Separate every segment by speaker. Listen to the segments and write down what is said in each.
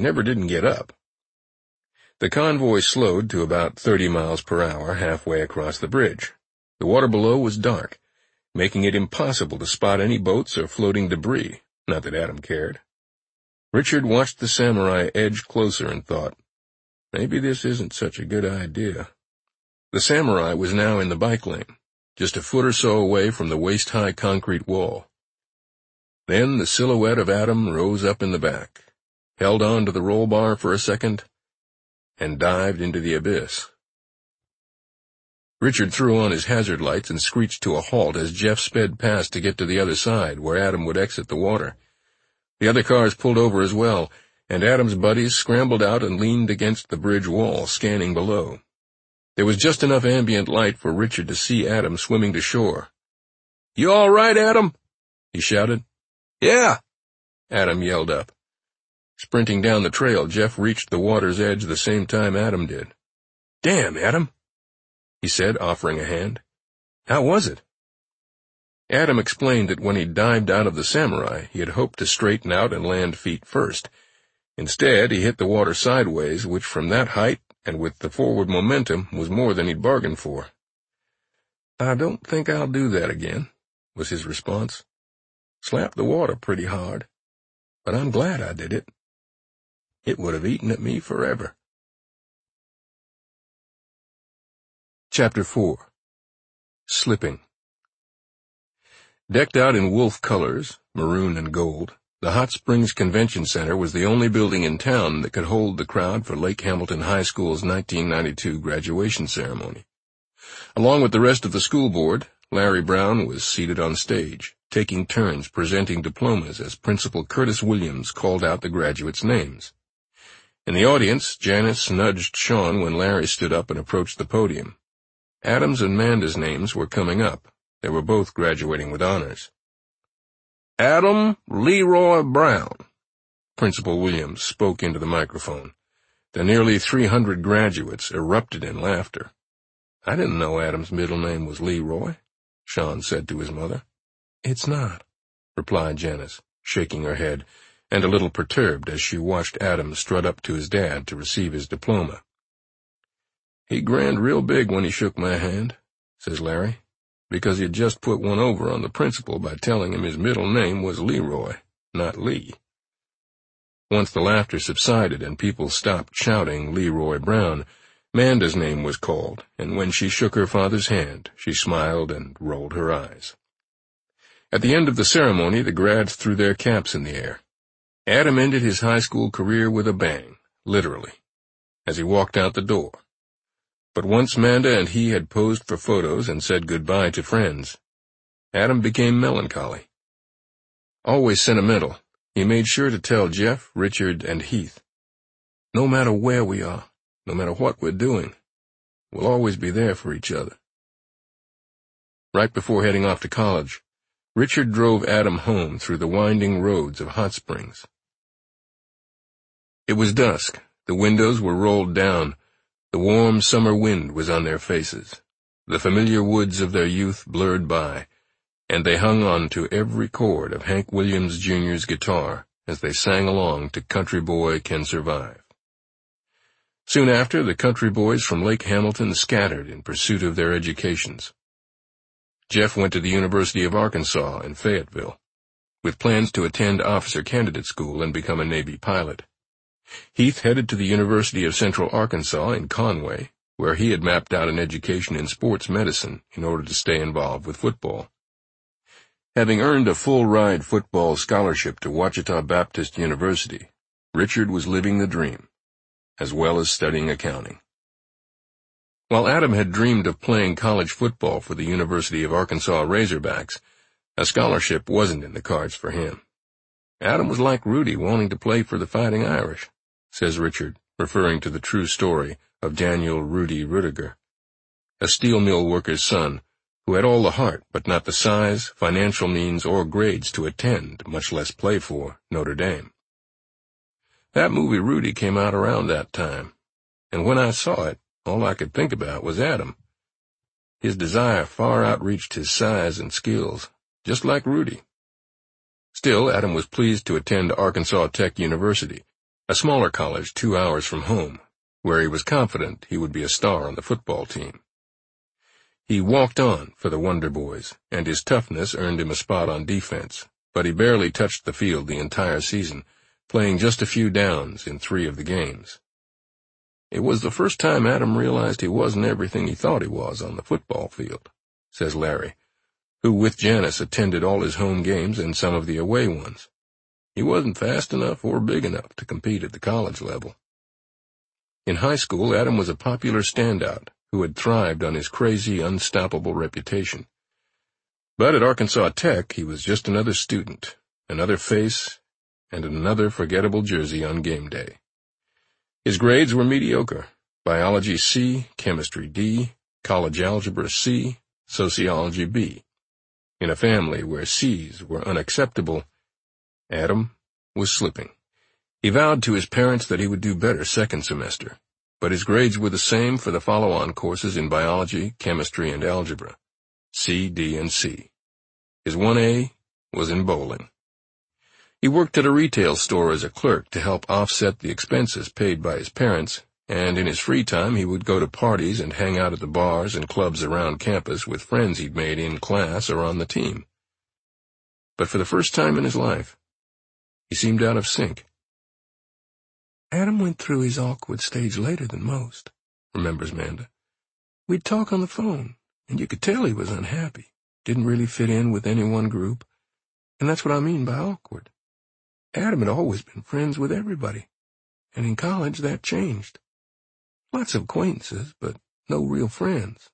Speaker 1: never didn't get up. The convoy slowed to about 30 miles per hour halfway across the bridge. The water below was dark, making it impossible to spot any boats or floating debris, not that Adam cared. Richard watched the samurai edge closer and thought, maybe this isn't such a good idea. The samurai was now in the bike lane, just a foot or so away from the waist-high concrete wall. Then the silhouette of Adam rose up in the back, held on to the roll bar for a second, and dived into the abyss. Richard threw on his hazard lights and screeched to a halt as Jeff sped past to get to the other side, where Adam would exit the water. The other cars pulled over as well, and Adam's buddies scrambled out and leaned against the bridge wall, scanning below. There was just enough ambient light for Richard to see Adam swimming to shore. "You all right, Adam?" he shouted. "Yeah," Adam yelled up. Sprinting down the trail, Jeff reached the water's edge the same time Adam did. "Damn, Adam," he said, offering a hand. "How was it?" Adam explained that when he dived out of the samurai, he had hoped to straighten out and land feet first. Instead, he hit the water sideways, which from that height and with the forward momentum was more than he'd bargained for. "I don't think I'll do that again," was his response. "Slapped the water pretty hard, but I'm glad I did it. It would have eaten at me forever." Chapter 4. Slipping. Decked out in wolf colors, maroon and gold, the Hot Springs Convention Center was the only building in town that could hold the crowd for Lake Hamilton High School's 1992 graduation ceremony. Along with the rest of the school board, Larry Brown was seated on stage, taking turns presenting diplomas as Principal Curtis Williams called out the graduates' names. In the audience, Janice nudged Sean when Larry stood up and approached the podium. Adam's and Manda's names were coming up. They were both graduating with honors. "Adam Leroy Brown," Principal Williams spoke into the microphone. The nearly 300 graduates erupted in laughter. "I didn't know Adam's middle name was Leroy," Sean said to his mother. "It's not," replied Janice, shaking her head, and a little perturbed as she watched Adam strut up to his dad to receive his diploma. "He grinned real big when he shook my hand," says Larry, "because he'd just put one over on the principal by telling him his middle name was Leroy, not Lee." Once the laughter subsided and people stopped shouting Leroy Brown, Manda's name was called, and when she shook her father's hand, she smiled and rolled her eyes. At the end of the ceremony, the grads threw their caps in the air. Adam ended his high school career with a bang, literally, as he walked out the door. But once Manda and he had posed for photos and said goodbye to friends, Adam became melancholy. Always sentimental, he made sure to tell Jeff, Richard, and Heath, "No matter where we are, no matter what we're doing, we'll always be there for each other." Right before heading off to college, Richard drove Adam home through the winding roads of Hot Springs. It was dusk, the windows were rolled down, the warm summer wind was on their faces, the familiar woods of their youth blurred by, and they hung on to every chord of Hank Williams Jr.'s guitar as they sang along to Country Boy Can Survive. Soon after, the country boys from Lake Hamilton scattered in pursuit of their educations. Jeff went to the University of Arkansas in Fayetteville, with plans to attend officer candidate school and become a Navy pilot. Heath headed to the University of Central Arkansas in Conway, where he had mapped out an education in sports medicine in order to stay involved with football. Having earned a full-ride football scholarship to Ouachita Baptist University, Richard was living the dream, as well as studying accounting. While Adam had dreamed of playing college football for the University of Arkansas Razorbacks, a scholarship wasn't in the cards for him. Adam was like Rudy wanting to play for the Fighting Irish, says Richard, referring to the true story of Daniel Rudy Rudiger, a steel mill worker's son who had all the heart but not the size, financial means, or grades to attend, much less play for, Notre Dame. That movie Rudy came out around that time, and when I saw it, all I could think about was Adam. His desire far outreached his size and skills, just like Rudy. Still, Adam was pleased to attend Arkansas Tech University, a smaller college 2 hours from home, where he was confident he would be a star on the football team. He walked on for the Wonder Boys, and his toughness earned him a spot on defense, but he barely touched the field the entire season, playing just a few downs in 3 of the games. It was the first time Adam realized he wasn't everything he thought he was on the football field, says Larry, who with Janice attended all his home games and some of the away ones. He wasn't fast enough or big enough to compete at the college level. In high school, Adam was a popular standout who had thrived on his crazy, unstoppable reputation. But at Arkansas Tech, he was just another student, another face, and another forgettable jersey on game day. His grades were mediocre: biology C, chemistry D, college algebra C, sociology B. In a family where C's were unacceptable, Adam was slipping. He vowed to his parents that he would do better second semester, but his grades were the same for the follow-on courses in biology, chemistry, and algebra: C, D, and C. His 1A was in bowling. He worked at a retail store as a clerk to help offset the expenses paid by his parents, and in his free time he would go to parties and hang out at the bars and clubs around campus with friends he'd made in class or on the team. But for the first time in his life, he seemed out of sync. Adam went through his awkward stage later than most, remembers Manda. We'd talk on the phone, and you could tell he was unhappy, didn't really fit in with any one group, and that's what I mean by awkward. Adam had always been friends with everybody, and in college that changed. Lots of acquaintances, but no real friends.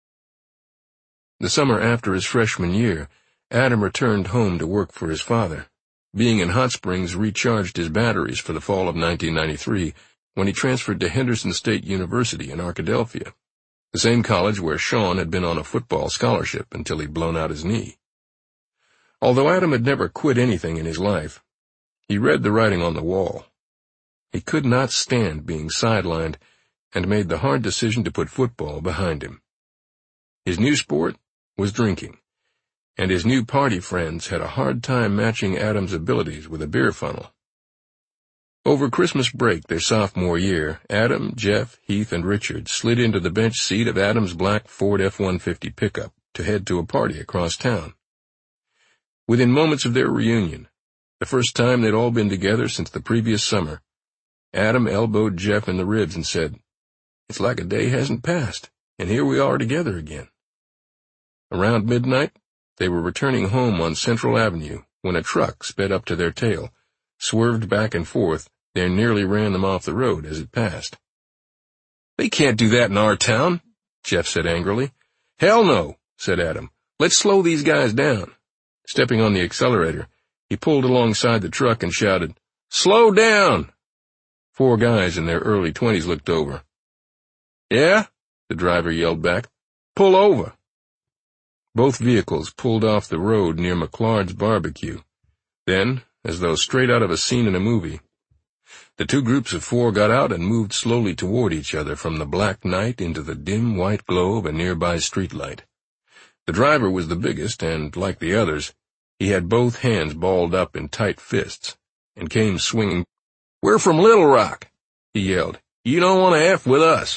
Speaker 1: The summer after his freshman year, Adam returned home to work for his father. Being in Hot Springs recharged his batteries for the fall of 1993, when he transferred to Henderson State University in Arkadelphia, the same college where Sean had been on a football scholarship until he'd blown out his knee. Although Adam had never quit anything in his life, he read the writing on the wall. He could not stand being sidelined, and made the hard decision to put football behind him. His new sport was drinking, and his new party friends had a hard time matching Adam's abilities with a beer funnel. Over Christmas break their sophomore year, Adam, Jeff, Heath, and Richard slid into the bench seat of Adam's black Ford F-150 pickup to head to a party across town. Within moments of their reunion, the first time they'd all been together since the previous summer, Adam elbowed Jeff in the ribs and said, "It's like a day hasn't passed, and here we are together again." Around midnight, they were returning home on Central Avenue when a truck sped up to their tail, swerved back and forth, and nearly ran them off the road as it passed. "They can't do that in our town," Jeff said angrily. "Hell no," said Adam. "Let's slow these guys down." Stepping on the accelerator, he pulled alongside the truck and shouted, "Slow down!" 4 guys in their early 20s looked over. "Yeah?" the driver yelled back. "Pull over." Both vehicles pulled off the road near McLeod's Barbecue. Then, as though straight out of a scene in a movie, the 2 groups of 4 got out and moved slowly toward each other from the black night into the dim white glow of a nearby streetlight. The driver was the biggest, and, like the others, he had both hands balled up in tight fists, and came swinging. "We're from Little Rock," he yelled. "You don't want to F with us."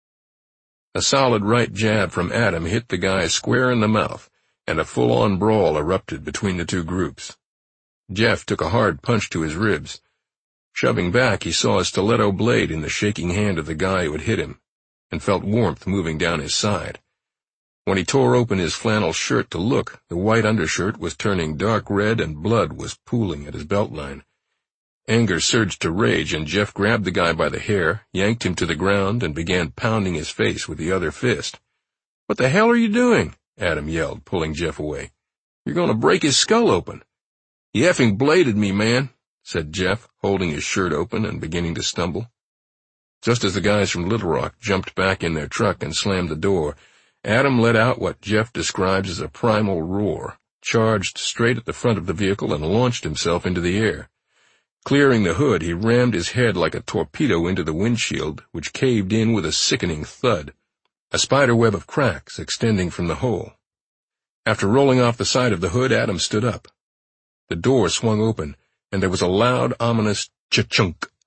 Speaker 1: A solid right jab from Adam hit the guy square in the mouth, and a full-on brawl erupted between the 2 groups. Jeff took a hard punch to his ribs. Shoving back, he saw a stiletto blade in the shaking hand of the guy who had hit him, and felt warmth moving down his side. When he tore open his flannel shirt to look, the white undershirt was turning dark red and blood was pooling at his belt line. Anger surged to rage, and Jeff grabbed the guy by the hair, yanked him to the ground, and began pounding his face with the other fist. "What the hell are you doing?" Adam yelled, pulling Jeff away. "You're going to break his skull open." "He effing bladed me, man," said Jeff, holding his shirt open and beginning to stumble. Just as the guys from Little Rock jumped back in their truck and slammed the door, Adam let out what Jeff describes as a primal roar, charged straight at the front of the vehicle, and launched himself into the air. Clearing the hood, he rammed his head like a torpedo into the windshield, which caved in with a sickening thud, a spiderweb of cracks extending from the hole. After rolling off the side of the hood, Adam stood up. The door swung open, and there was a loud, ominous cha-chunk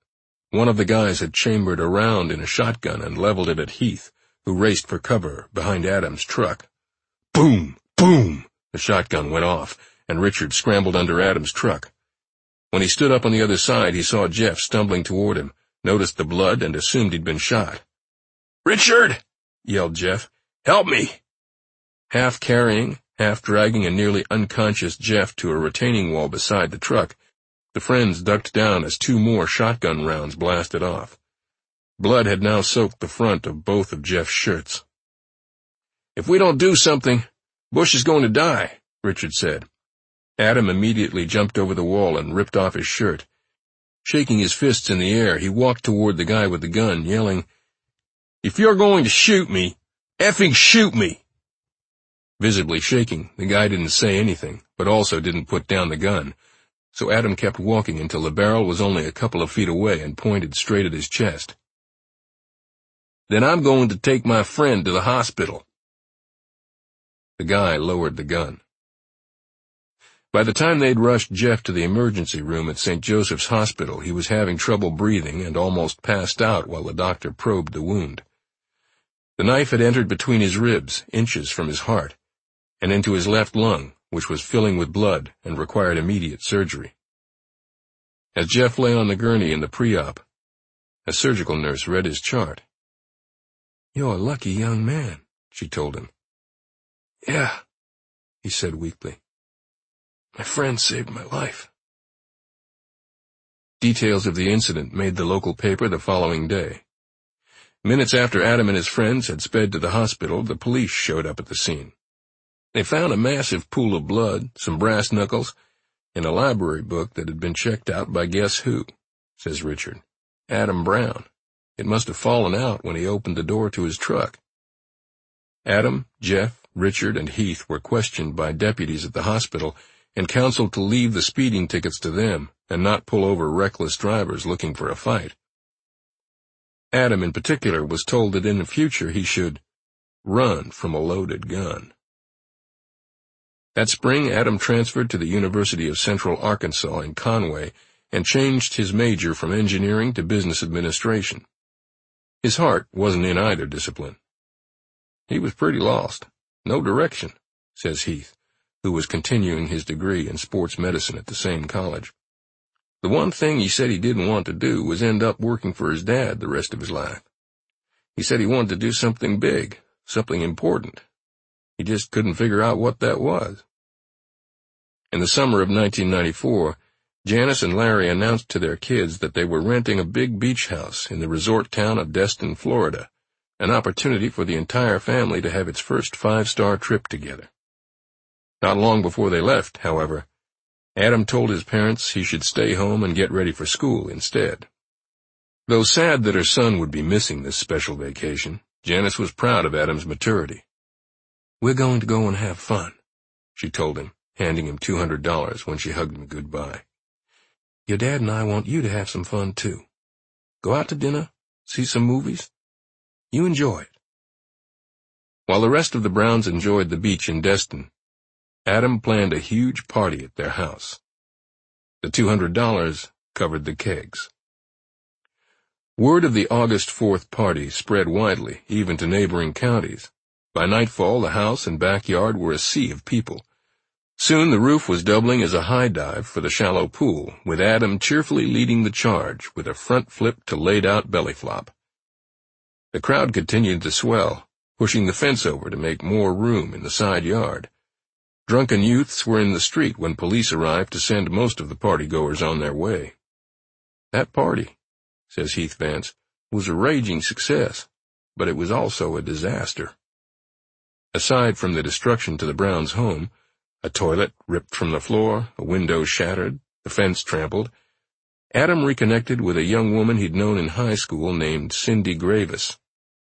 Speaker 1: One of the guys had chambered a round in a shotgun and leveled it at Heath, who raced for cover behind Adam's truck. Boom! Boom! The shotgun went off, and Richard scrambled under Adam's truck. When he stood up on the other side, he saw Jeff stumbling toward him, noticed the blood, and assumed he'd been shot. "Richard!" yelled Jeff. "Help me!" Half carrying, half dragging a nearly unconscious Jeff to a retaining wall beside the truck, the friends ducked down as 2 more shotgun rounds blasted off. Blood had now soaked the front of both of Jeff's shirts. "If we don't do something, Bush is going to die," Richard said. Adam immediately jumped over the wall and ripped off his shirt. Shaking his fists in the air, he walked toward the guy with the gun, yelling, "If you're going to shoot me, effing shoot me!" Visibly shaking, the guy didn't say anything, but also didn't put down the gun, so Adam kept walking until the barrel was only a couple of feet away and pointed straight at his chest. "Then I'm going to take my friend to the hospital." The guy lowered the gun. By the time they'd rushed Jeff to the emergency room at St. Joseph's Hospital, he was having trouble breathing and almost passed out while the doctor probed the wound. The knife had entered between his ribs, inches from his heart, and into his left lung, which was filling with blood and required immediate surgery. As Jeff lay on the gurney in the pre-op, a surgical nurse read his chart. "You're a lucky young man," she told him. "Yeah," he said weakly. "My friend saved my life." Details of the incident made the local paper the following day. Minutes after Adam and his friends had sped to the hospital, the police showed up at the scene. They found a massive pool of blood, some brass knuckles, and a library book that had been checked out by guess who, says Richard. Adam Brown. It must have fallen out when he opened the door to his truck. Adam, Jeff, Richard, and Heath were questioned by deputies at the hospital and counseled to leave the speeding tickets to them and not pull over reckless drivers looking for a fight. Adam in particular was told that in the future he should run from a loaded gun. That spring, Adam transferred to the University of Central Arkansas in Conway and changed his major from engineering to business administration. His heart wasn't in either discipline. He was pretty lost. No direction, says Heath, who was continuing his degree in sports medicine at the same college. The one thing he said he didn't want to do was end up working for his dad the rest of his life. He said he wanted to do something big, something important. He just couldn't figure out what that was. In the summer of 1994, Janice and Larry announced to their kids that they were renting a big beach house in the resort town of Destin, Florida, an opportunity for the entire family to have its first 5-star trip together. Not long before they left, however, Adam told his parents he should stay home and get ready for school instead. Though sad that her son would be missing this special vacation, Janice was proud of Adam's maturity. "We're going to go and have fun," she told him, handing him $200 when she hugged him goodbye. "Your dad and I want you to have some fun, too. Go out to dinner, see some movies. You enjoy it." While the rest of the Browns enjoyed the beach in Destin, Adam planned a huge party at their house. The $200 covered the kegs. Word of the August 4th party spread widely, even to neighboring counties. By nightfall, the house and backyard were a sea of people. Soon the roof was doubling as a high dive for the shallow pool, with Adam cheerfully leading the charge with a front flip to laid-out belly flop. The crowd continued to swell, pushing the fence over to make more room in the side yard. Drunken youths were in the street when police arrived to send most of the partygoers on their way. That party, says Heath Vance, was a raging success, but it was also a disaster. Aside from the destruction to the Browns' home, a toilet ripped from the floor, a window shattered, the fence trampled, Adam reconnected with a young woman he'd known in high school named Cindy Gravis.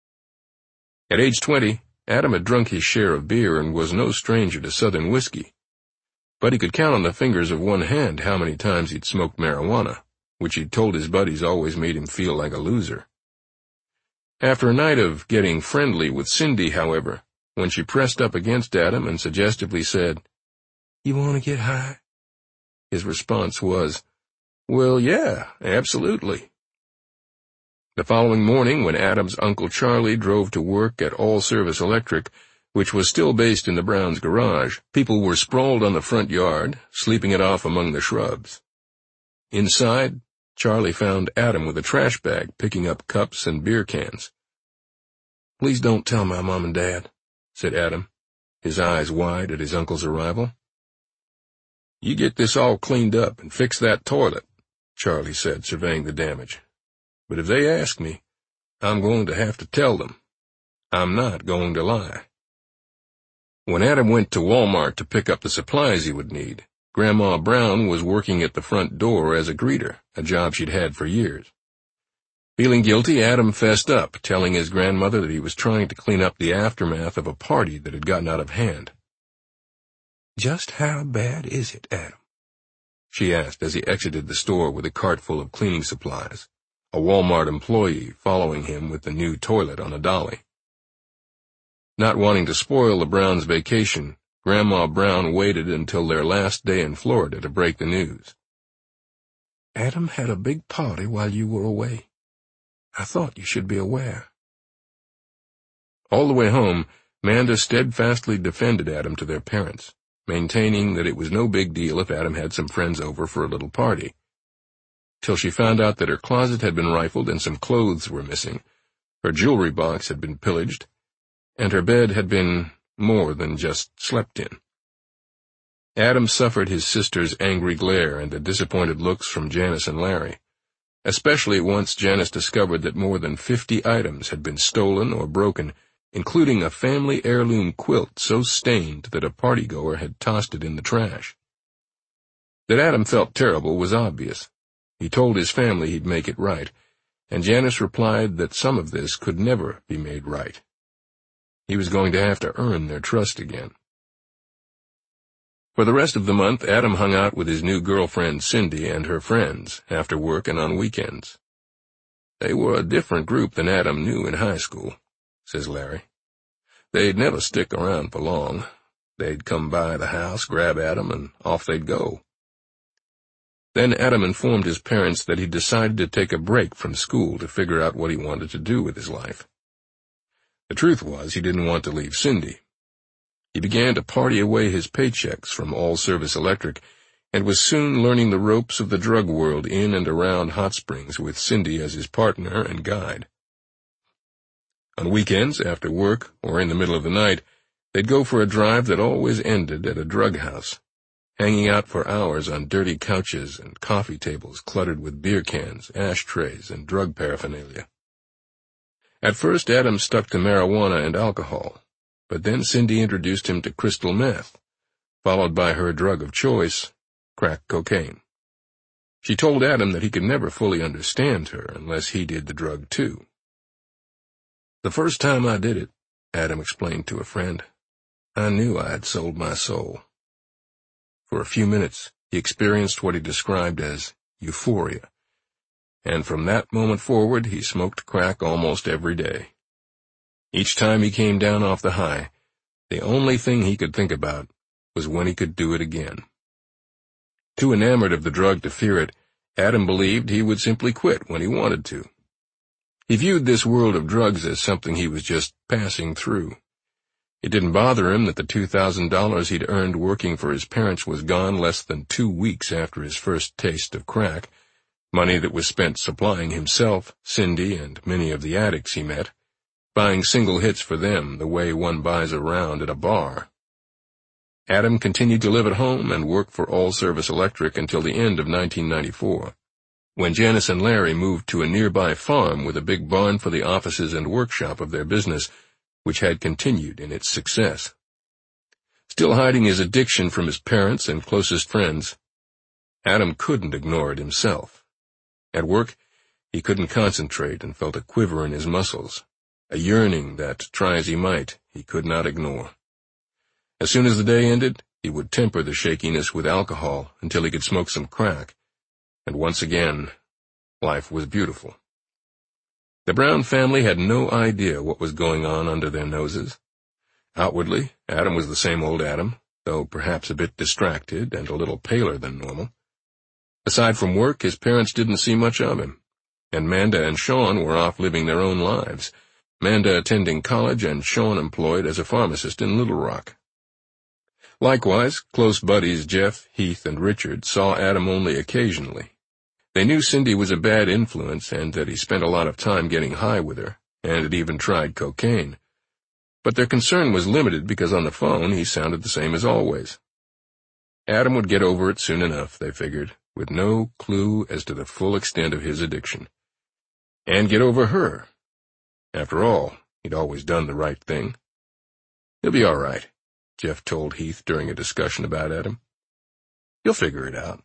Speaker 1: At age 20, Adam had drunk his share of beer and was no stranger to Southern whiskey. But he could count on the fingers of one hand how many times he'd smoked marijuana, which he'd told his buddies always made him feel like a loser. After a night of getting friendly with Cindy, however, when she pressed up against Adam and suggestively said, "You want to get high?" his response was, "Well, yeah, absolutely." The following morning, when Adam's Uncle Charlie drove to work at All Service Electric, which was still based in the Browns' garage, people were sprawled on the front yard, sleeping it off among the shrubs. Inside, Charlie found Adam with a trash bag, picking up cups and beer cans. "Please don't tell my mom and dad," said Adam, his eyes wide at his uncle's arrival. "You get this all cleaned up and fix that toilet," Charlie said, surveying the damage. "But if they ask me, I'm going to have to tell them. I'm not going to lie." When Adam went to Walmart to pick up the supplies he would need, Grandma Brown was working at the front door as a greeter, a job she'd had for years. Feeling guilty, Adam fessed up, telling his grandmother that he was trying to clean up the aftermath of a party that had gotten out of hand. "Just how bad is it, Adam?" she asked as he exited the store with a cart full of cleaning supplies, a Walmart employee following him with the new toilet on a dolly. Not wanting to spoil the Browns' vacation, Grandma Brown waited until their last day in Florida to break the news. "Adam had a big party while you were away. I thought you should be aware." All the way home, Manda steadfastly defended Adam to their parents, maintaining that it was no big deal if Adam had some friends over for a little party, till she found out that her closet had been rifled and some clothes were missing, her jewelry box had been pillaged, and her bed had been more than just slept in. Adam suffered his sister's angry glare and the disappointed looks from Janice and Larry, especially once Janice discovered that more than 50 items had been stolen or broken, including a family heirloom quilt so stained that a partygoer had tossed it in the trash. That Adam felt terrible was obvious. He told his family he'd make it right, and Janice replied that some of this could never be made right. He was going to have to earn their trust again. For the rest of the month, Adam hung out with his new girlfriend Cindy and her friends, after work and on weekends. "They were a different group than Adam knew in high school," says Larry. "They'd never stick around for long. They'd come by the house, grab Adam, and off they'd go." Then Adam informed his parents that he decided to take a break from school to figure out what he wanted to do with his life. The truth was, he didn't want to leave Cindy. He began to party away his paychecks from All Service Electric and was soon learning the ropes of the drug world in and around Hot Springs with Cindy as his partner and guide. On weekends, after work or in the middle of the night, they'd go for a drive that always ended at a drug house, hanging out for hours on dirty couches and coffee tables cluttered with beer cans, ashtrays, and drug paraphernalia. At first, Adam stuck to marijuana and alcohol, but then Cindy introduced him to crystal meth, followed by her drug of choice, crack cocaine. She told Adam that he could never fully understand her unless he did the drug too. "The first time I did it," Adam explained to a friend, "I knew I had sold my soul." For a few minutes, he experienced what he described as euphoria, and from that moment forward he smoked crack almost every day. Each time he came down off the high, the only thing he could think about was when he could do it again. Too enamored of the drug to fear it, Adam believed he would simply quit when he wanted to. He viewed this world of drugs as something he was just passing through. It didn't bother him that the $2,000 he'd earned working for his parents was gone less than 2 weeks after his first taste of crack, money that was spent supplying himself, Cindy, and many of the addicts he met, buying single hits for them the way one buys a round at a bar. Adam continued to live at home and work for All Service Electric until the end of 1994, when Janice and Larry moved to a nearby farm with a big barn for the offices and workshop of their business, which had continued in its success. Still hiding his addiction from his parents and closest friends, Adam couldn't ignore it himself. At work, he couldn't concentrate and felt a quiver in his muscles, a yearning that, try as he might, he could not ignore. As soon as the day ended, he would temper the shakiness with alcohol until he could smoke some crack, and once again, life was beautiful. The Brown family had no idea what was going on under their noses. Outwardly, Adam was the same old Adam, though perhaps a bit distracted and a little paler than normal. Aside from work, his parents didn't see much of him. and Manda and Sean were off living their own lives, Manda attending college and Sean employed as a pharmacist in Little Rock. Likewise, close buddies Jeff, Heath, and Richard saw Adam only occasionally. They knew Cindy was a bad influence and that he spent a lot of time getting high with her, and had even tried cocaine. But their concern was limited because on the phone he sounded the same as always. Adam would get over it soon enough, they figured, with no clue as to the full extent of his addiction. And get over her. After all, he'd always done the right thing. "He'll be all right," Jeff told Heath during a discussion about Adam. "You'll figure it out."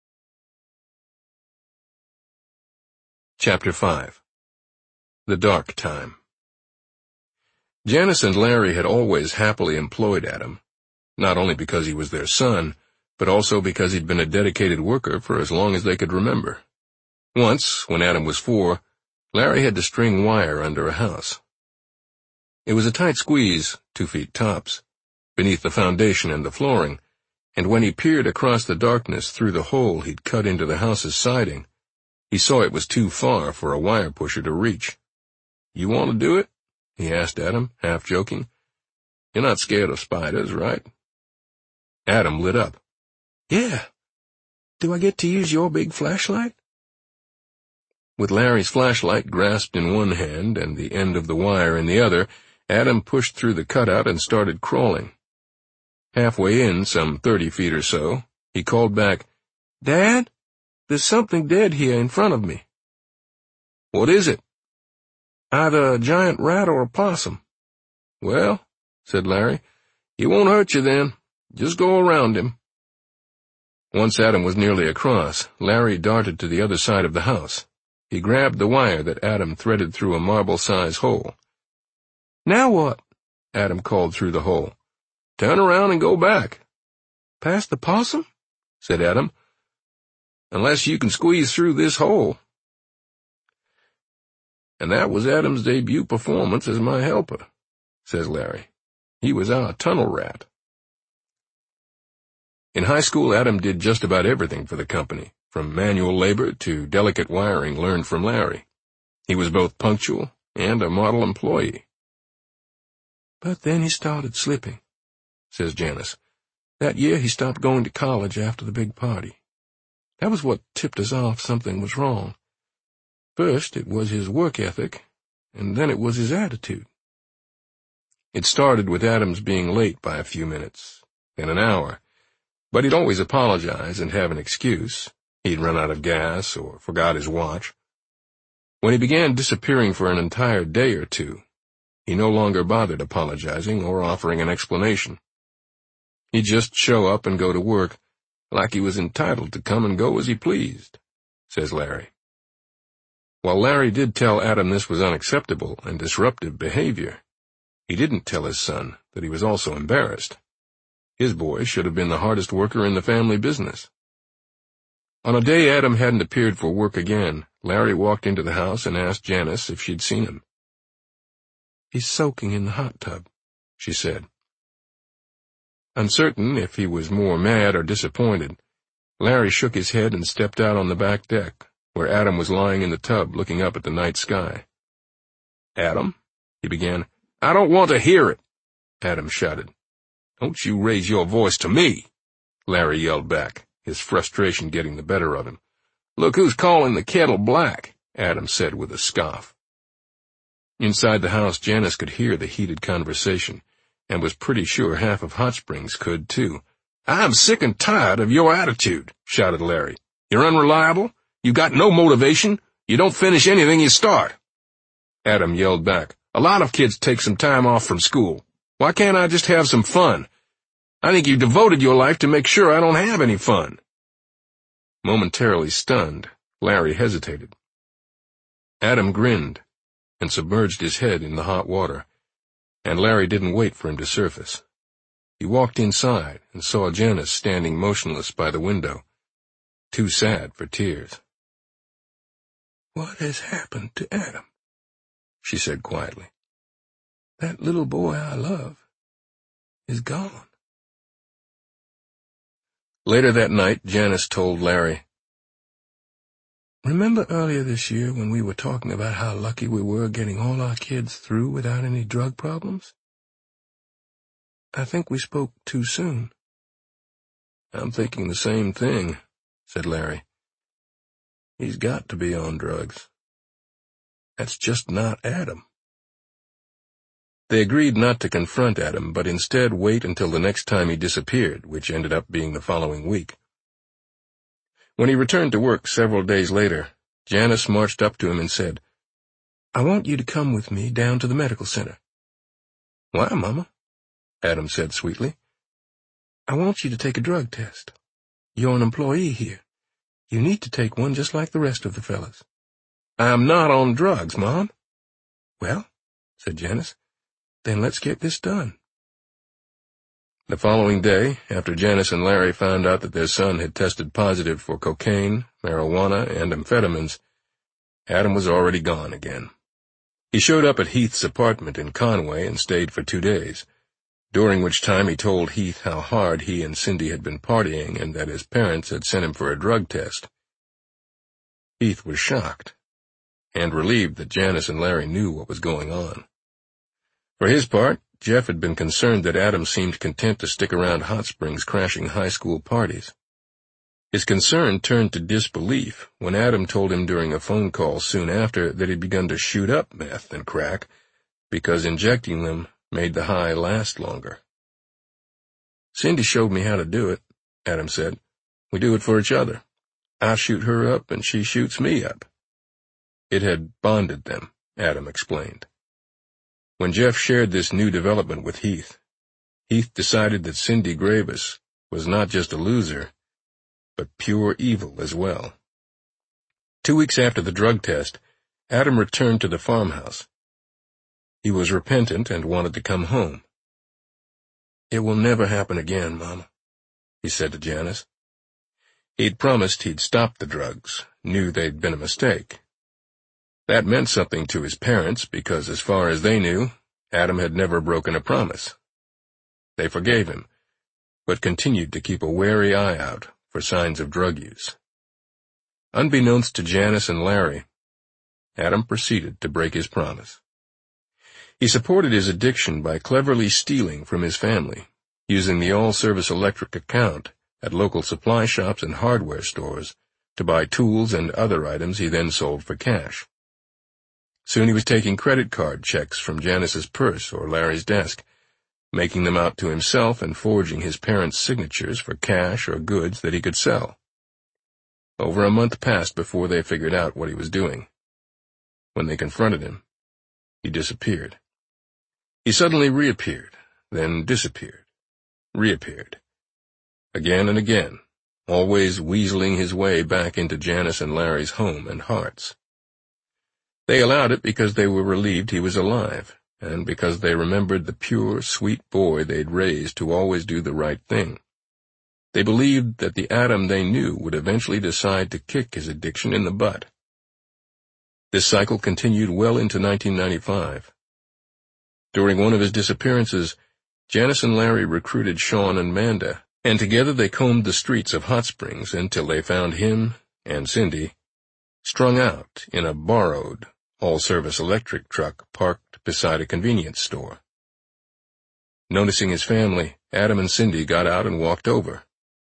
Speaker 1: Chapter 5. The Dark Time. Janice and Larry had always happily employed Adam, not only because he was their son, but also because he'd been a dedicated worker for as long as they could remember. Once, when Adam was 4, Larry had to string wire under a house. It was a tight squeeze, 2 feet tops, beneath the foundation and the flooring, and when he peered across the darkness through the hole he'd cut into the house's siding, he saw it was too far for a wire pusher to reach. "You want to do it?" he asked Adam, half joking. "You're not scared of spiders, right?" Adam lit up. "Yeah. Do I get to use your big flashlight?" With Larry's flashlight grasped in one hand and the end of the wire in the other, Adam pushed through the cutout and started crawling. Halfway in, some 30 feet or so, he called back, "Dad, there's something dead here in front of me." "What is it?" "Either a giant rat or a possum." "Well," said Larry, "he won't hurt you then. Just go around him." Once Adam was nearly across, Larry darted to the other side of the house. He grabbed the wire that Adam threaded through a marble-size hole. "Now what?" Adam called through the hole. "Turn around and go back." "Past the possum?" said Adam. "Unless you can squeeze through this hole." "And that was Adam's debut performance as my helper," says Larry. "He was our tunnel rat." In high school, Adam did just about everything for the company, from manual labor to delicate wiring learned from Larry. He was both punctual and a model employee. "But then he started slipping," says Janice. "That year he stopped going to college after the big party. That was what tipped us off something was wrong. First it was his work ethic, and then it was his attitude." It started with Adam's being late by a few minutes, then an hour, but he'd always apologize and have an excuse. He'd run out of gas or forgot his watch. When he began disappearing for an entire day or two, he no longer bothered apologizing or offering an explanation. He'd just show up and go to work, like he was entitled to come and go as he pleased, says Larry. While Larry did tell Adam this was unacceptable and disruptive behavior, he didn't tell his son that he was also embarrassed. His boy should have been the hardest worker in the family business. On a day Adam hadn't appeared for work again, Larry walked into the house and asked Janice if she'd seen him. "He's soaking in the hot tub," she said. Uncertain if he was more mad or disappointed, Larry shook his head and stepped out on the back deck, where Adam was lying in the tub looking up at the night sky. "Adam," he began. "I don't want to hear it," Adam shouted. "Don't you raise your voice to me," Larry yelled back, his frustration getting the better of him. "Look who's calling the kettle black," Adam said with a scoff. Inside the house, Janice could hear the heated conversation, and was pretty sure half of Hot Springs could, too. "I'm sick and tired of your attitude," shouted Larry. "You're unreliable. You got no motivation. You don't finish anything you start." Adam yelled back, "A lot of kids take some time off from school. Why can't I just have some fun? I think you devoted your life to make sure I don't have any fun." Momentarily stunned, Larry hesitated. Adam grinned and submerged his head in the hot water, and Larry didn't wait for him to surface. He walked inside and saw Janice standing motionless by the window, too sad for tears. "What has happened to Adam?" she said quietly. "That little boy I love is gone." Later that night, Janice told Larry, Remember earlier this year when we were talking about how lucky we were getting all our kids through without any drug problems? I think we spoke too soon. I'm thinking the same thing, said Larry. He's got to be on drugs. That's just not Adam. They agreed not to confront Adam, but instead wait until the next time he disappeared, which ended up being the following week. When he returned to work several days later, Janice marched up to him and said, "I want you to come with me down to the medical center." "Why, Mama?" Adam said sweetly. "I want you to take a drug test. You're an employee here. You need to take one just like the rest of the fellas." "I'm not on drugs, Mom." "Well," said Janice, "then let's get this done." The following day, after Janice and Larry found out that their son had tested positive for cocaine, marijuana, and amphetamines, Adam was already gone again. He showed up at Heath's apartment in Conway and stayed for 2 days, during which time he told Heath how hard he and Cindy had been partying and that his parents had sent him for a drug test. Heath was shocked, and relieved that Janice and Larry knew what was going on. For his part, Jeff had been concerned that Adam seemed content to stick around Hot Springs crashing high school parties. His concern turned to disbelief when Adam told him during a phone call soon after that he'd begun to shoot up meth and crack because injecting them made the high last longer. "Cindy showed me how to do it," Adam said. "We do it for each other. I shoot her up and she shoots me up." It had bonded them, Adam explained. When Jeff shared this new development with Heath, Heath decided that Cindy Gravis was not just a loser, but pure evil as well. 2 weeks after the drug test, Adam returned to the farmhouse. He was repentant and wanted to come home. "It will never happen again, Mama," he said to Janice. He'd promised he'd stop the drugs, knew they'd been a mistake. That meant something to his parents because, as far as they knew, Adam had never broken a promise. They forgave him, but continued to keep a wary eye out for signs of drug use. Unbeknownst to Janice and Larry, Adam proceeded to break his promise. He supported his addiction by cleverly stealing from his family, using the all-service electric account at local supply shops and hardware stores to buy tools and other items he then sold for cash. Soon he was taking credit card checks from Janice's purse or Larry's desk, making them out to himself and forging his parents' signatures for cash or goods that he could sell. Over a month passed before they figured out what he was doing. When they confronted him, he disappeared. He suddenly reappeared, then disappeared, reappeared. Again and again, always weaseling his way back into Janice and Larry's home and hearts. They allowed it because they were relieved he was alive, and because they remembered the pure, sweet boy they'd raised to always do the right thing. They believed that the Adam they knew would eventually decide to kick his addiction in the butt. This cycle continued well into 1995. During one of his disappearances, Janice and Larry recruited Sean and Manda, and together they combed the streets of Hot Springs until they found him and Cindy strung out in a borrowed, all-service electric truck parked beside a convenience store. Noticing his family, Adam and Cindy got out and walked over.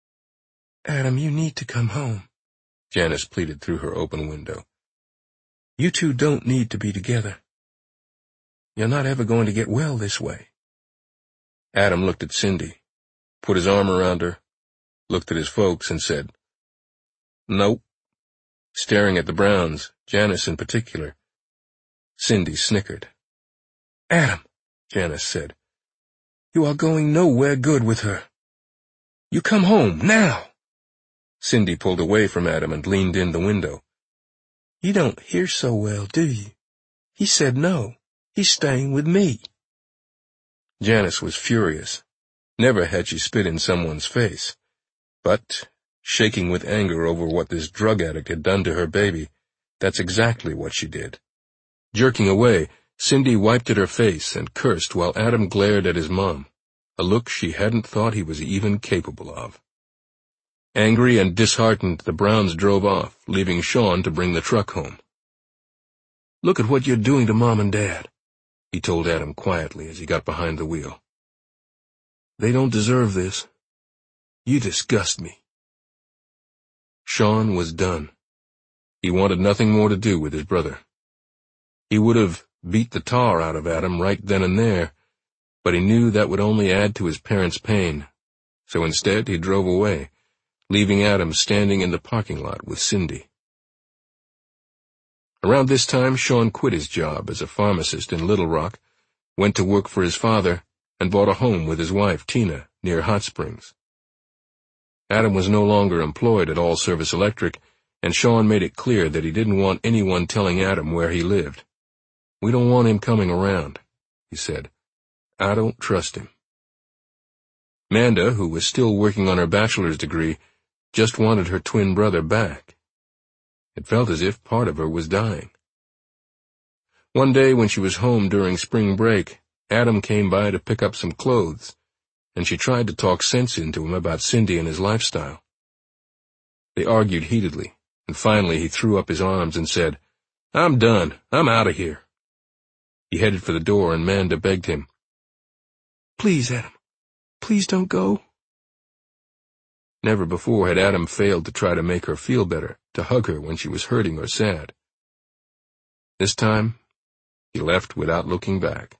Speaker 1: "Adam, you need to come home," Janice pleaded through her open window. "You two don't need to be together. You're not ever going to get well this way." Adam looked at Cindy, put his arm around her, looked at his folks, and said, "Nope." Staring at the Browns, Janice in particular, Cindy snickered. "Adam," Janice said, "you are going nowhere good with her. You come home, now." Cindy pulled away from Adam and leaned in the window. "You don't hear so well, do you? He said no. He's staying with me." Janice was furious. Never had she spit in someone's face. But, shaking with anger over what this drug addict had done to her baby, that's exactly what she did. Jerking away, Cindy wiped at her face and cursed while Adam glared at his mom, a look she hadn't thought he was even capable of. Angry and disheartened, the Browns drove off, leaving Sean to bring the truck home. "Look at what you're doing to Mom and Dad," he told Adam quietly as he got behind the wheel. "They don't deserve this. You disgust me." Sean was done. He wanted nothing more to do with his brother. He would have beat the tar out of Adam right then and there, but he knew that would only add to his parents' pain, so instead he drove away, leaving Adam standing in the parking lot with Cindy. Around this time, Sean quit his job as a pharmacist in Little Rock, went to work for his father, and bought a home with his wife, Tina, near Hot Springs. Adam was no longer employed at All Service Electric, and Sean made it clear that he didn't want anyone telling Adam where he lived. "We don't want him coming around," he said. "I don't trust him." Manda, who was still working on her bachelor's degree, just wanted her twin brother back. It felt as if part of her was dying. One day when she was home during spring break, Adam came by to pick up some clothes, and she tried to talk sense into him about Cindy and his lifestyle. They argued heatedly, and finally he threw up his arms and said, "I'm done. I'm out of here." He headed for the door, and Manda begged him, "Please, Adam, please don't go." Never before had Adam failed to try to make her feel better, to hug her when she was hurting or sad. This time, he left without looking back.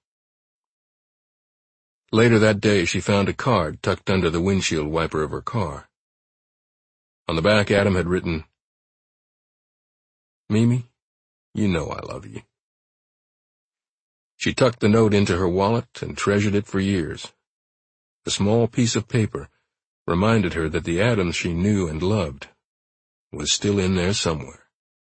Speaker 1: Later that day, she found a card tucked under the windshield wiper of her car. On the back, Adam had written, "Mimi, you know I love you." She tucked the note into her wallet and treasured it for years. The small piece of paper reminded her that the Adam she knew and loved was still in there somewhere.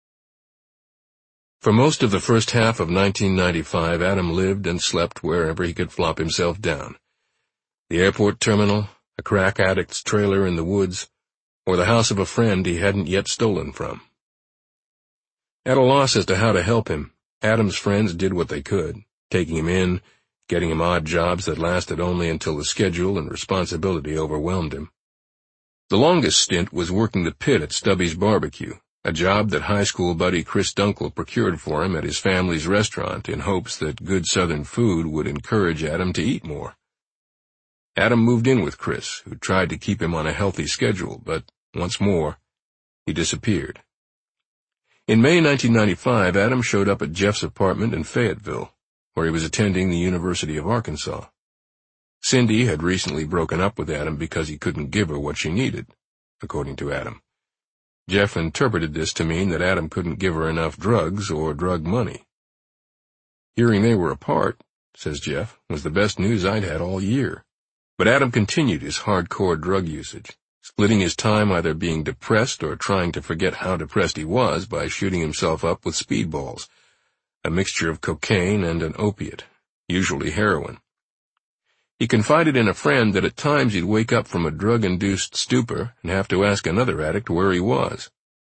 Speaker 1: For most of the first half of 1995, Adam lived and slept wherever he could flop himself down. The airport terminal, a crack addict's trailer in the woods, or the house of a friend he hadn't yet stolen from. At a loss as to how to help him, Adam's friends did what they could, taking him in, getting him odd jobs that lasted only until the schedule and responsibility overwhelmed him. The longest stint was working the pit at Stubby's Barbecue, a job that high school buddy Chris Dunkel procured for him at his family's restaurant in hopes that good Southern food would encourage Adam to eat more. Adam moved in with Chris, who tried to keep him on a healthy schedule, but once more, he disappeared. In May 1995, Adam showed up at Jeff's apartment in Fayetteville, where he was attending the University of Arkansas. Cindy had recently broken up with Adam because he couldn't give her what she needed, according to Adam. Jeff interpreted this to mean that Adam couldn't give her enough drugs or drug money. "Hearing they were apart," says Jeff, "was the best news I'd had all year." But Adam continued his hardcore drug usage, splitting his time either being depressed or trying to forget how depressed he was by shooting himself up with speedballs, a mixture of cocaine and an opiate, usually heroin. He confided in a friend that at times he'd wake up from a drug-induced stupor and have to ask another addict where he was.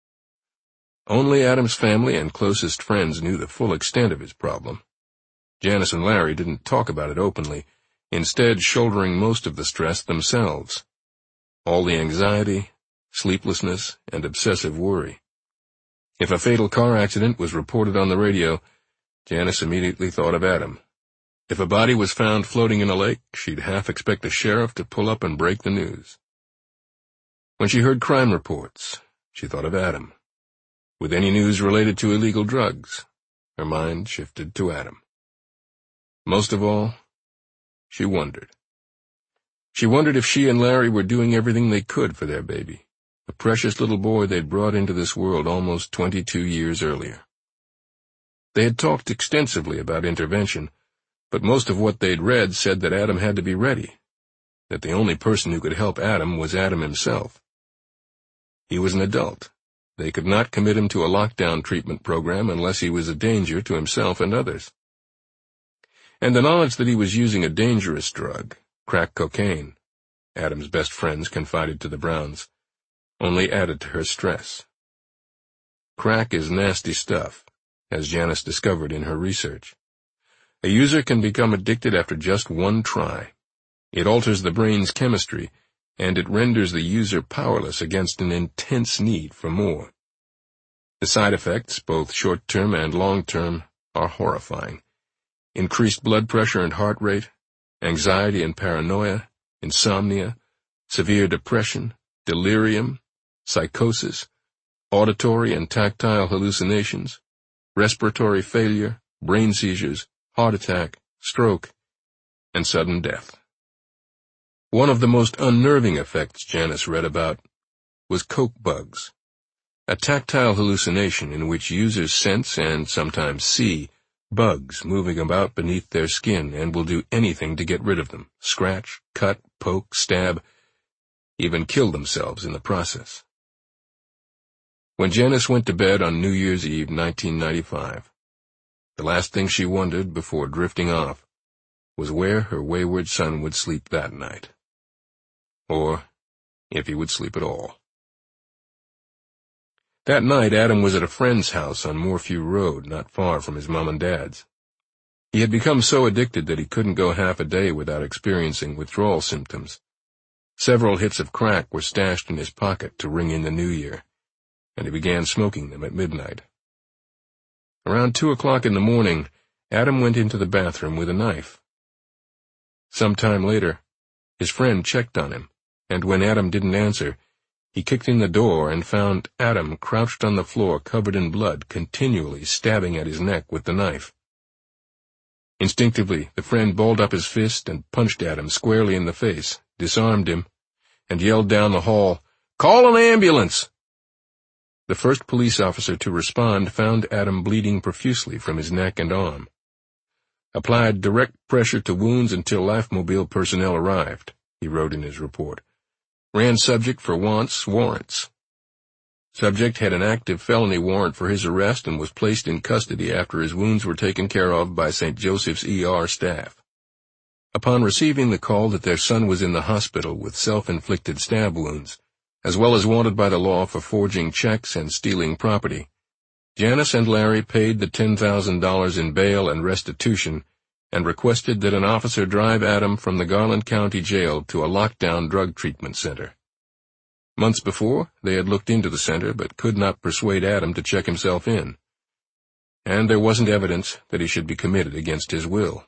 Speaker 1: Only Adam's family and closest friends knew the full extent of his problem. Janice and Larry didn't talk about it openly, instead shouldering most of the stress themselves. All the anxiety, sleeplessness, and obsessive worry. If a fatal car accident was reported on the radio, Janice immediately thought of Adam. If a body was found floating in a lake, she'd half expect the sheriff to pull up and break the news. When she heard crime reports, she thought of Adam. With any news related to illegal drugs, her mind shifted to Adam. Most of all, she wondered. She wondered if she and Larry were doing everything they could for their baby, the precious little boy they'd brought into this world almost 22 years earlier. They had talked extensively about intervention, but most of what they'd read said that Adam had to be ready, that the only person who could help Adam was Adam himself. He was an adult. They could not commit him to a lockdown treatment program unless he was a danger to himself and others. And the knowledge that he was using a dangerous drug, crack cocaine, Adam's best friends confided to the Browns, only added to her stress. Crack is nasty stuff, as Janice discovered in her research. A user can become addicted after just one try. It alters the brain's chemistry, and it renders the user powerless against an intense need for more. The side effects, both short-term and long-term, are horrifying. Increased blood pressure and heart rate, anxiety and paranoia, insomnia, severe depression, delirium, psychosis, auditory and tactile hallucinations, respiratory failure, brain seizures, heart attack, stroke, and sudden death. One of the most unnerving effects Janice read about was coke bugs, a tactile hallucination in which users sense and sometimes see bugs moving about beneath their skin and will do anything to get rid of them, scratch, cut, poke, stab, even kill themselves in the process. When Janice went to bed on New Year's Eve 1995, the last thing she wondered before drifting off was where her wayward son would sleep that night, or if he would sleep at all. That night, Adam was at a friend's house on Moorview Road, not far from his mom and dad's. He had become so addicted that he couldn't go half a day without experiencing withdrawal symptoms. Several hits of crack were stashed in his pocket to ring in the new year, and he began smoking them at midnight. Around 2 o'clock in the morning, Adam went into the bathroom with a knife. Some time later, his friend checked on him, and when Adam didn't answer, he kicked in the door and found Adam crouched on the floor covered in blood, continually stabbing at his neck with the knife. Instinctively, the friend balled up his fist and punched Adam squarely in the face, disarmed him, and yelled down the hall, "Call an ambulance!" The first police officer to respond found Adam bleeding profusely from his neck and arm. Applied direct pressure to wounds until Lifemobile personnel arrived, he wrote in his report. Ran subject for warrants. Subject had an active felony warrant for his arrest and was placed in custody after his wounds were taken care of by St. Joseph's ER staff. Upon receiving the call that their son was in the hospital with self-inflicted stab wounds, as well as wanted by the law for forging checks and stealing property, Janice and Larry paid the $10,000 in bail and restitution and requested that an officer drive Adam from the Garland County Jail to a lockdown drug treatment center. Months before, they had looked into the center but could not persuade Adam to check himself in, and there wasn't evidence that he should be committed against his will.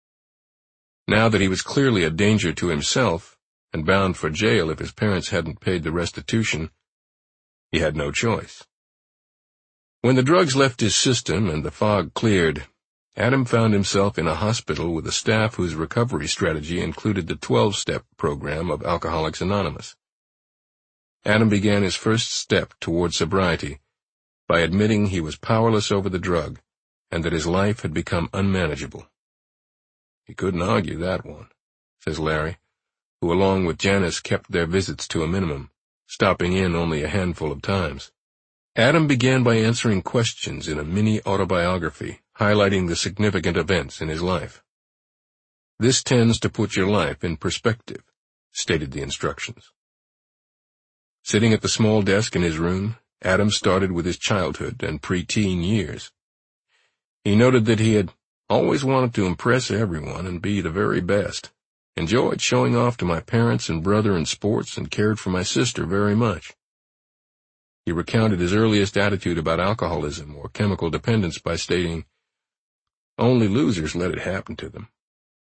Speaker 1: Now that he was clearly a danger to himself and bound for jail if his parents hadn't paid the restitution, he had no choice. When the drugs left his system and the fog cleared, Adam found himself in a hospital with a staff whose recovery strategy included the 12-step program of Alcoholics Anonymous. Adam began his first step toward sobriety by admitting he was powerless over the drug and that his life had become unmanageable. He couldn't argue that one, says Larry, who along with Janice kept their visits to a minimum, stopping in only a handful of times. Adam began by answering questions in a mini-autobiography, highlighting the significant events in his life. This tends to put your life in perspective, stated the instructions. Sitting at the small desk in his room, Adam started with his childhood and preteen years. He noted that he had always wanted to impress everyone and be the very best, enjoyed showing off to my parents and brother in sports, and cared for my sister very much. He recounted his earliest attitude about alcoholism or chemical dependence by stating, "Only losers let it happen to them."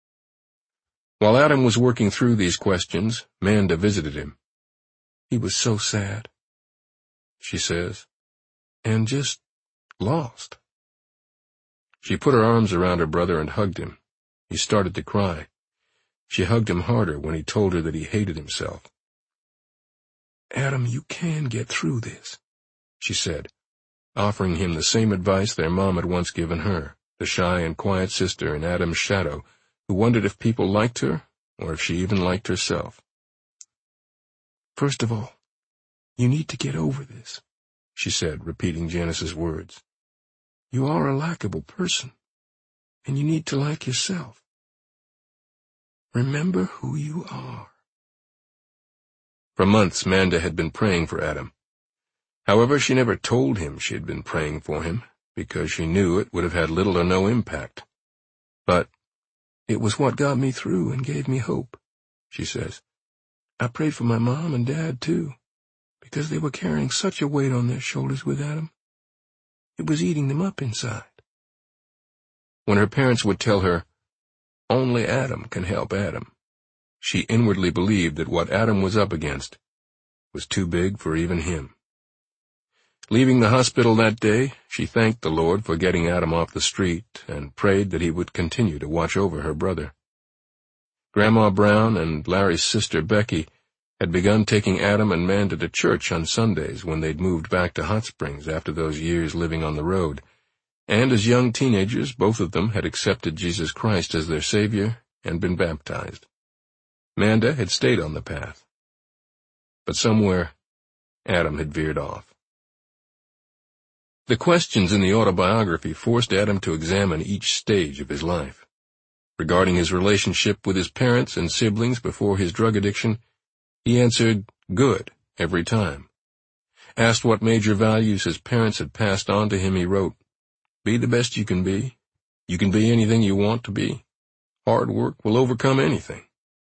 Speaker 1: While Adam was working through these questions, Manda visited him. "He was so sad," she says, "and just lost." She put her arms around her brother and hugged him. He started to cry. She hugged him harder when he told her that he hated himself. "Adam, you can get through this," she said, offering him the same advice their mom had once given her, the shy and quiet sister in Adam's shadow, who wondered if people liked her or if she even liked herself. "First of all, you need to get over this," she said, repeating Janice's words. "You are a likable person, and you need to like yourself. Remember who you are." For months, Manda had been praying for Adam. However, she never told him she had been praying for him, because she knew it would have had little or no impact. But it was what got me through and gave me hope, she says. I prayed for my mom and dad, too, because they were carrying such a weight on their shoulders with Adam. It was eating them up inside. When her parents would tell her, "Only Adam can help Adam," she inwardly believed that what Adam was up against was too big for even him. Leaving the hospital that day, she thanked the Lord for getting Adam off the street and prayed that he would continue to watch over her brother. Grandma Brown and Larry's sister Becky had begun taking Adam and Manda to church on Sundays when they'd moved back to Hot Springs after those years living on the road, and as young teenagers, both of them had accepted Jesus Christ as their Savior and been baptized. Manda had stayed on the path, but somewhere Adam had veered off. The questions in the autobiography forced Adam to examine each stage of his life. Regarding his relationship with his parents and siblings before his drug addiction, he answered good every time. Asked what major values his parents had passed on to him, he wrote, "Be the best you can be. You can be anything you want to be. Hard work will overcome anything."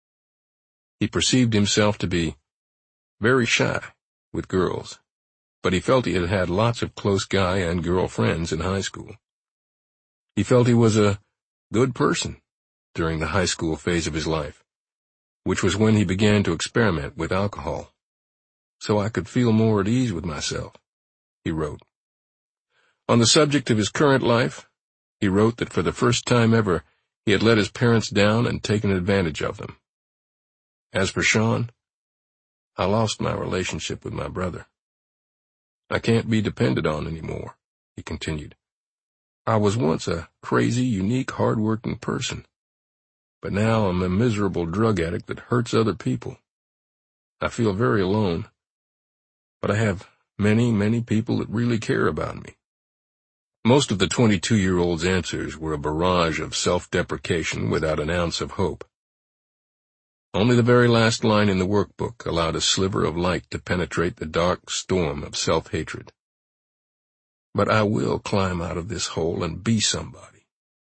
Speaker 1: He perceived himself to be very shy with girls, but he felt he had had lots of close guy and girl friends in high school. He felt he was a good person during the high school phase of his life, which was when he began to experiment with alcohol. "So I could feel more at ease with myself," he wrote. On the subject of his current life, he wrote that for the first time ever he had let his parents down and taken advantage of them. As for Sean, "I lost my relationship with my brother. I can't be depended on anymore," he continued. "I was once a crazy, unique, hard-working person, but now I'm a miserable drug addict that hurts other people. I feel very alone, but I have many, many people that really care about me." Most of the 22-year-old's answers were a barrage of self-deprecation without an ounce of hope. Only the very last line in the workbook allowed a sliver of light to penetrate the dark storm of self-hatred. "But I will climb out of this hole and be somebody."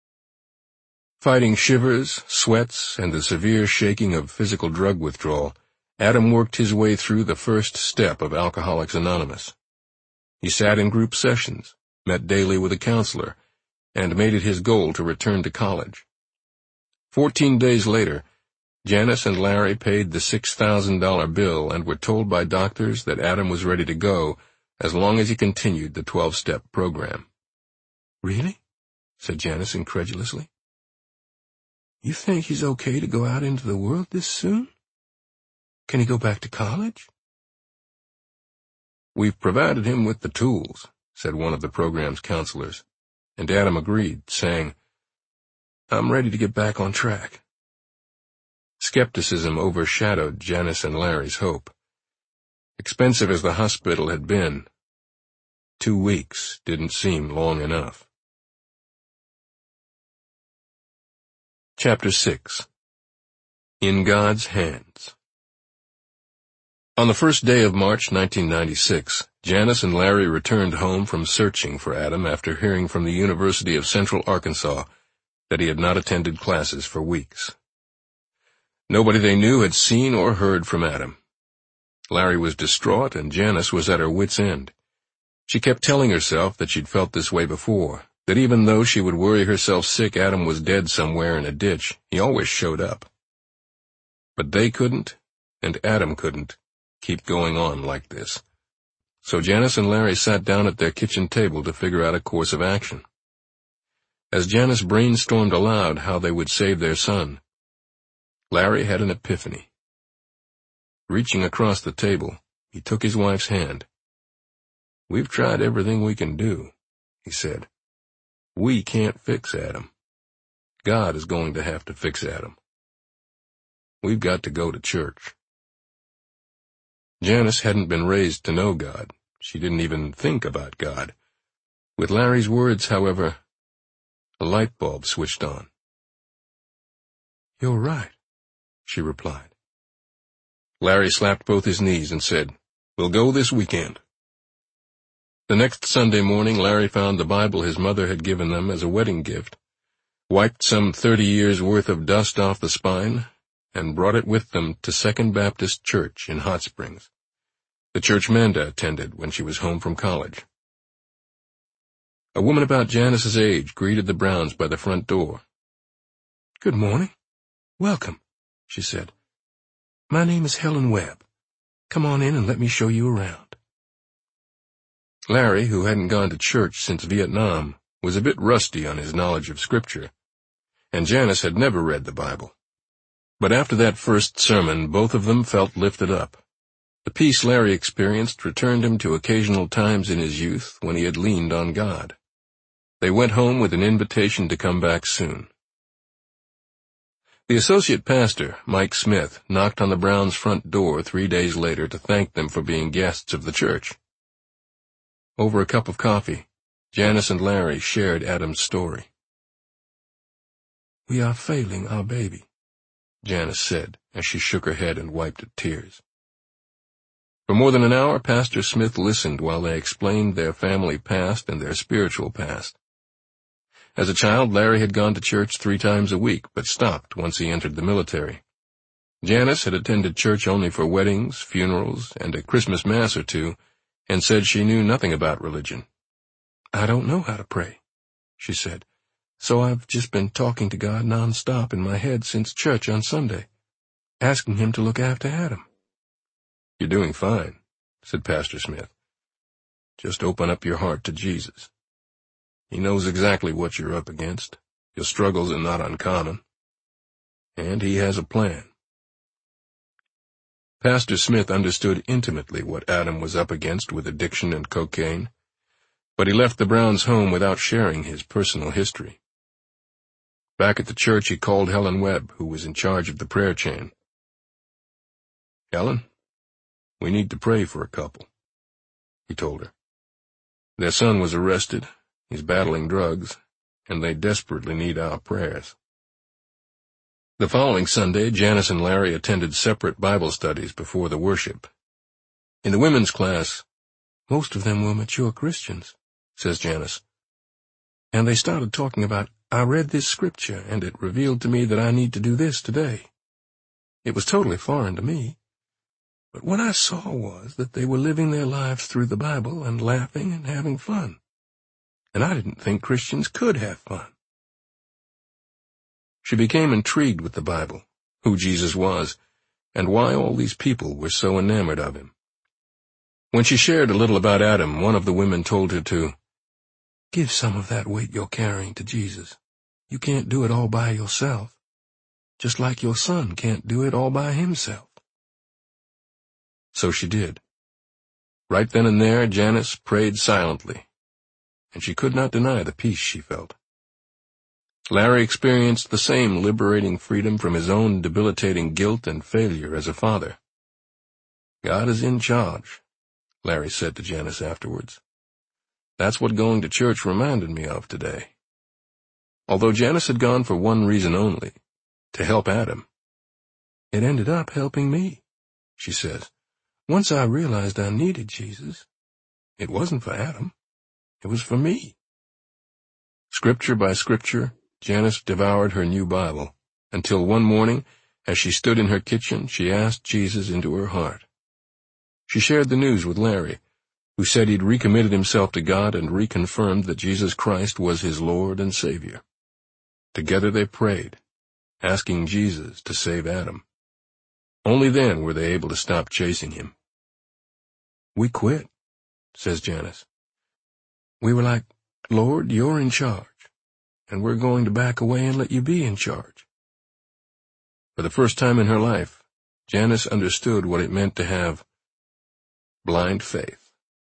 Speaker 1: Fighting shivers, sweats, and the severe shaking of physical drug withdrawal, Adam worked his way through the first step of Alcoholics Anonymous. He sat in group sessions, met daily with a counselor, and made it his goal to return to college. 14 days later, Janice and Larry paid the $6,000 bill and were told by doctors that Adam was ready to go as long as he continued the 12-step program. "Really?" said Janice incredulously. "You think he's okay to go out into the world this soon? Can he go back to college?" "We've provided him with the tools," said one of the program's counselors, and Adam agreed, saying, "I'm ready to get back on track." Skepticism overshadowed Janice and Larry's hope. Expensive as the hospital had been, 2 weeks didn't seem long enough. Chapter 6. In God's Hands. On the first day of March 1996, Janice and Larry returned home from searching for Adam after hearing from the University of Central Arkansas that he had not attended classes for weeks. Nobody they knew had seen or heard from Adam. Larry was distraught and Janice was at her wit's end. She kept telling herself that she'd felt this way before, that even though she would worry herself sick Adam was dead somewhere in a ditch, he always showed up. But they couldn't, and Adam couldn't, keep going on like this. So Janice and Larry sat down at their kitchen table to figure out a course of action. As Janice brainstormed aloud how they would save their son, Larry had an epiphany. Reaching across the table, he took his wife's hand. "We've tried everything we can do," he said. "We can't fix Adam. God is going to have to fix Adam. We've got to go to church." Janice hadn't been raised to know God. She didn't even think about God. With Larry's words, however, a light bulb switched on. "You're right," she replied. Larry slapped both his knees and said, "We'll go this weekend." The next Sunday morning, Larry found the Bible his mother had given them as a wedding gift, wiped some 30 years' worth of dust off the spine, and brought it with them to Second Baptist Church in Hot Springs, the church Manda attended when she was home from college. A woman about Janice's age greeted the Browns by the front door. "Good morning. Welcome," she said. "My name is Helen Webb. Come on in and let me show you around." Larry, who hadn't gone to church since Vietnam, was a bit rusty on his knowledge of Scripture, and Janice had never read the Bible. But after that first sermon, both of them felt lifted up. The peace Larry experienced returned him to occasional times in his youth when he had leaned on God. They went home with an invitation to come back soon. The associate pastor, Mike Smith, knocked on the Browns' front door 3 days later to thank them for being guests of the church. Over a cup of coffee, Janice and Larry shared Adam's story. "We are failing our baby," Janice said as she shook her head and wiped at tears. For more than an hour, Pastor Smith listened while they explained their family past and their spiritual past. As a child, Larry had gone to church 3 times a week, but stopped once he entered the military. Janice had attended church only for weddings, funerals, and a Christmas Mass or two, and said she knew nothing about religion. "I don't know how to pray," she said, "so I've just been talking to God nonstop in my head since church on Sunday, asking Him to look after Adam." "You're doing fine," said Pastor Smith. "Just open up your heart to Jesus. He knows exactly what you're up against. Your struggles are not uncommon. And He has a plan." Pastor Smith understood intimately what Adam was up against with addiction and cocaine, but he left the Browns' home without sharing his personal history. Back at the church, he called Helen Webb, who was in charge of the prayer chain. "Helen, we need to pray for a couple," he told her. "Their son was arrested. He's battling drugs, and they desperately need our prayers." The following Sunday, Janice and Larry attended separate Bible studies before the worship. In the women's class, "Most of them were mature Christians," says Janice, "and they started talking about, 'I read this scripture, and it revealed to me that I need to do this today.' It was totally foreign to me. But what I saw was that they were living their lives through the Bible and laughing and having fun. And I didn't think Christians could have fun." She became intrigued with the Bible, who Jesus was, and why all these people were so enamored of Him. When she shared a little about Adam, one of the women told her to "Give some of that weight you're carrying to Jesus. You can't do it all by yourself, just like your son can't do it all by himself." So she did. Right then and there, Janice prayed silently, and she could not deny the peace she felt. Larry experienced the same liberating freedom from his own debilitating guilt and failure as a father. "God is in charge," Larry said to Janice afterwards. "That's what going to church reminded me of today." Although Janice had gone for one reason only, to help Adam, "It ended up helping me," she says. "Once I realized I needed Jesus, it wasn't for Adam. It was for me." Scripture by scripture, Janice devoured her new Bible, until one morning, as she stood in her kitchen, she asked Jesus into her heart. She shared the news with Larry, who said he'd recommitted himself to God and reconfirmed that Jesus Christ was his Lord and Savior. Together they prayed, asking Jesus to save Adam. Only then were they able to stop chasing him. "We quit," says Janice. "We were like, 'Lord, you're in charge, and we're going to back away and let you be in charge.'" For the first time in her life, Janice understood what it meant to have blind faith.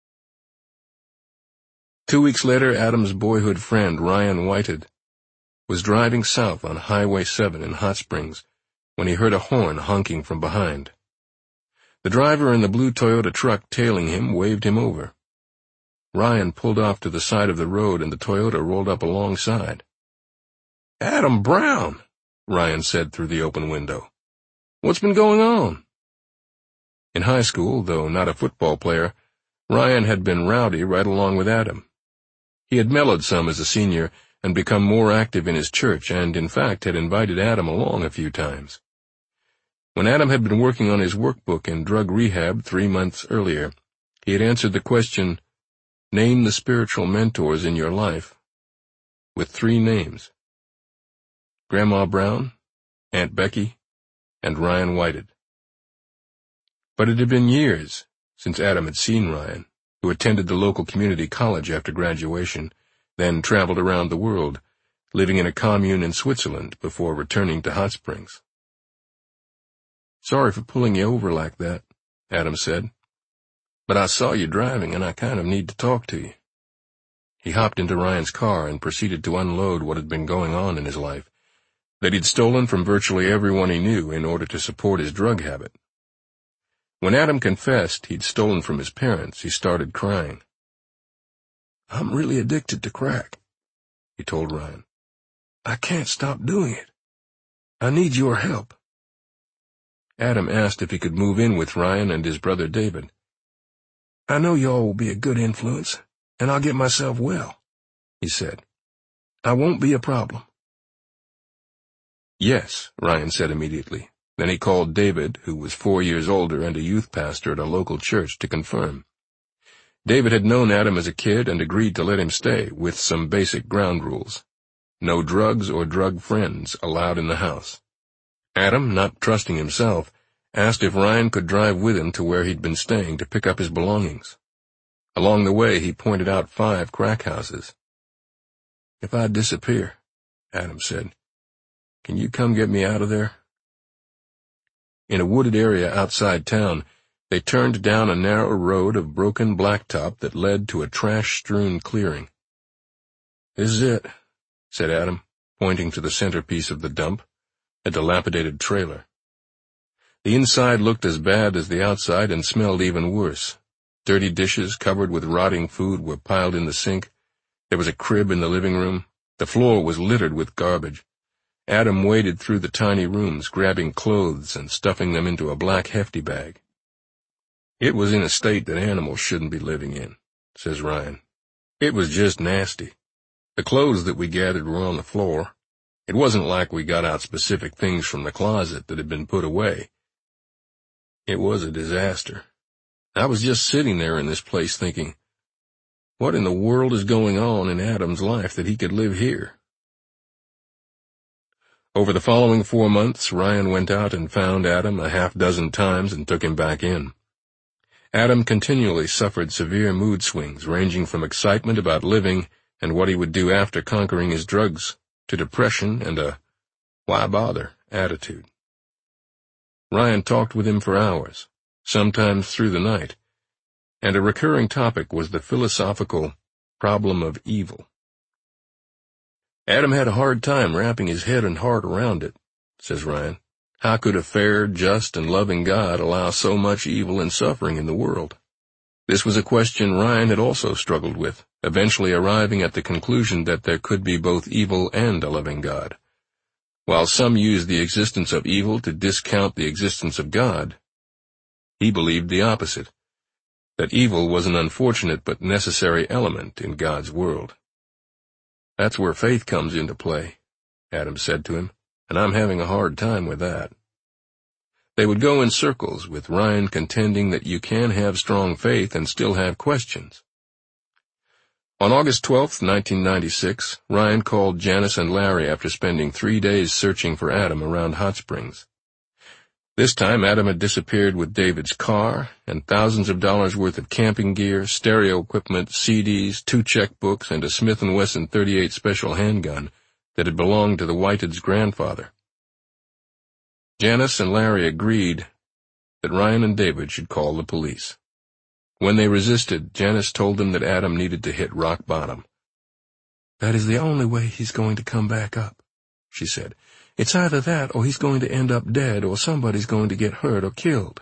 Speaker 1: 2 weeks later, Adam's boyhood friend, Ryan Whitehead, was driving south on Highway 7 in Hot Springs when he heard a horn honking from behind. The driver in the blue Toyota truck tailing him waved him over. Ryan pulled off to the side of the road and the Toyota rolled up alongside. "Adam Brown," Ryan said through the open window. "What's been going on?" In high school, though not a football player, Ryan had been rowdy right along with Adam. He had mellowed some as a senior and become more active in his church and, in fact, had invited Adam along a few times. When Adam had been working on his workbook in drug rehab 3 months earlier, he had answered the question, "Name the spiritual mentors in your life," with 3 names: Grandma Brown, Aunt Becky, and Ryan Whited. But it had been years since Adam had seen Ryan, who attended the local community college after graduation, then traveled around the world, living in a commune in Switzerland before returning to Hot Springs. "Sorry for pulling you over like that," Adam said, "but I saw you driving and I kind of need to talk to you." He hopped into Ryan's car and proceeded to unload what had been going on in his life, that he'd stolen from virtually everyone he knew in order to support his drug habit. When Adam confessed he'd stolen from his parents, he started crying. "I'm really addicted to crack," he told Ryan. "I can't stop doing it. I need your help." Adam asked if he could move in with Ryan and his brother David. "I know y'all will be a good influence, and I'll get myself well," he said. "I won't be a problem." "Yes," Ryan said immediately. Then he called David, who was 4 years older and a youth pastor at a local church, to confirm. David had known Adam as a kid and agreed to let him stay, with some basic ground rules. No drugs or drug friends allowed in the house. Adam, not trusting himself, asked if Ryan could drive with him to where he'd been staying to pick up his belongings. Along the way, he pointed out 5 crack houses. "If I disappear," Adam said, "can you come get me out of there?" In a wooded area outside town, they turned down a narrow road of broken blacktop that led to a trash-strewn clearing. "This is it," said Adam, pointing to the centerpiece of the dump, a dilapidated trailer. The inside looked as bad as the outside and smelled even worse. Dirty dishes covered with rotting food were piled in the sink. There was a crib in the living room. The floor was littered with garbage. Adam waded through the tiny rooms, grabbing clothes and stuffing them into a black hefty bag. "It was in a state that animals shouldn't be living in," says Ryan. "It was just nasty. The clothes that we gathered were on the floor. It wasn't like we got out specific things from the closet that had been put away. It was a disaster. I was just sitting there in this place thinking, what in the world is going on in Adam's life that he could live here?" Over the following 4 months, Ryan went out and found Adam a half-dozen times and took him back in. Adam continually suffered severe mood swings, ranging from excitement about living and what he would do after conquering his drugs, to depression and a "why bother" attitude. Ryan talked with him for hours, sometimes through the night, and a recurring topic was the philosophical problem of evil. "Adam had a hard time wrapping his head and heart around it," says Ryan. "How could a fair, just, and loving God allow so much evil and suffering in the world?" This was a question Ryan had also struggled with, eventually arriving at the conclusion that there could be both evil and a loving God. While some used the existence of evil to discount the existence of God, he believed the opposite, that evil was an unfortunate but necessary element in God's world. "That's where faith comes into play," Adam said to him, "and I'm having a hard time with that." They would go in circles, with Ryan contending that you can have strong faith and still have questions. On August 12, 1996, Ryan called Janice and Larry after spending 3 days searching for Adam around Hot Springs. This time, Adam had disappeared with David's car and thousands of dollars worth of camping gear, stereo equipment, CDs, 2 checkbooks, and a Smith & Wesson .38 special handgun that had belonged to the Whiteds' grandfather. Janice and Larry agreed that Ryan and David should call the police. When they resisted, Janice told them that Adam needed to hit rock bottom. "That is the only way he's going to come back up," she said. "It's either that or he's going to end up dead or somebody's going to get hurt or killed."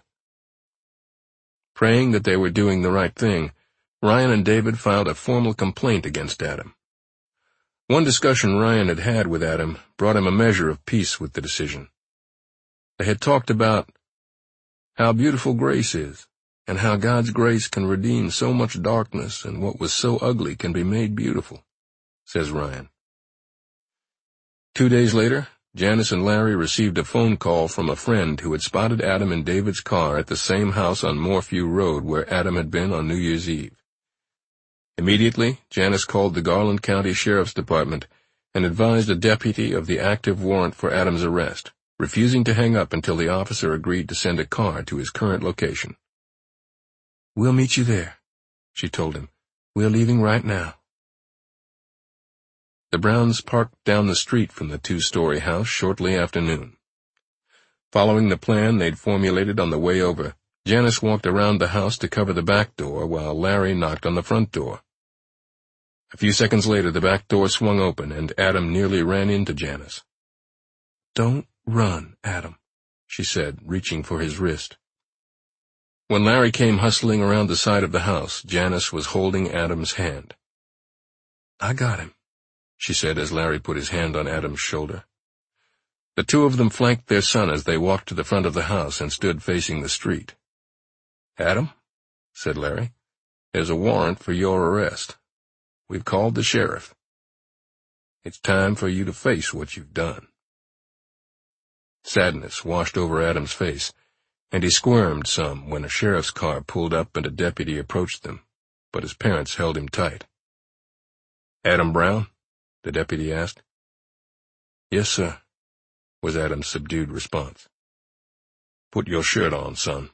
Speaker 1: Praying that they were doing the right thing, Ryan and David filed a formal complaint against Adam. One discussion Ryan had had with Adam brought him a measure of peace with the decision. They had talked about how beautiful grace is, and how God's grace can redeem so much darkness, and what was so ugly can be made beautiful, says Ryan. 2 days later, Janice and Larry received a phone call from a friend who had spotted Adam and David's car at the same house on Morphew Road where Adam had been on New Year's Eve. Immediately, Janice called the Garland County Sheriff's Department and advised a deputy of the active warrant for Adam's arrest, refusing to hang up until the officer agreed to send a car to his current location. "We'll meet you there," she told him. "We're leaving right now." The Browns parked down the street from the two-story house shortly after noon. Following the plan they'd formulated on the way over, Janice walked around the house to cover the back door while Larry knocked on the front door. A few seconds later, the back door swung open, and Adam nearly ran into Janice. "Don't run, Adam," she said, reaching for his wrist. When Larry came hustling around the side of the house, Janice was holding Adam's hand. "I got him," she said as Larry put his hand on Adam's shoulder. The two of them flanked their son as they walked to the front of the house and stood facing the street. "Adam," said Larry, "there's a warrant for your arrest. We've called the sheriff. It's time for you to face what you've done." Sadness washed over Adam's face, and he squirmed some when a sheriff's car pulled up and a deputy approached them, but his parents held him tight. "Adam Brown?" the deputy asked. "Yes, sir," was Adam's subdued response. "Put your shirt on, son."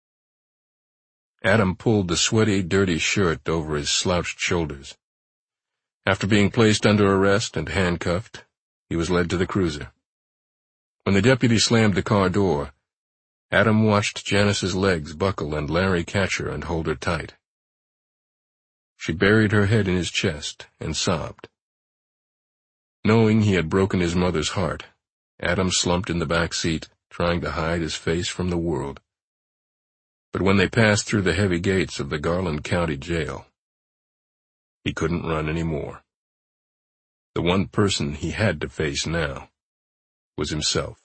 Speaker 1: Adam pulled the sweaty, dirty shirt over his slouched shoulders. After being placed under arrest and handcuffed, he was led to the cruiser. When the deputy slammed the car door, Adam watched Janice's legs buckle and Larry catch her and hold her tight. She buried her head in his chest and sobbed. Knowing he had broken his mother's heart, Adam slumped in the back seat, trying to hide his face from the world. But when they passed through the heavy gates of the Garland County Jail, he couldn't run any more. The one person he had to face now was himself.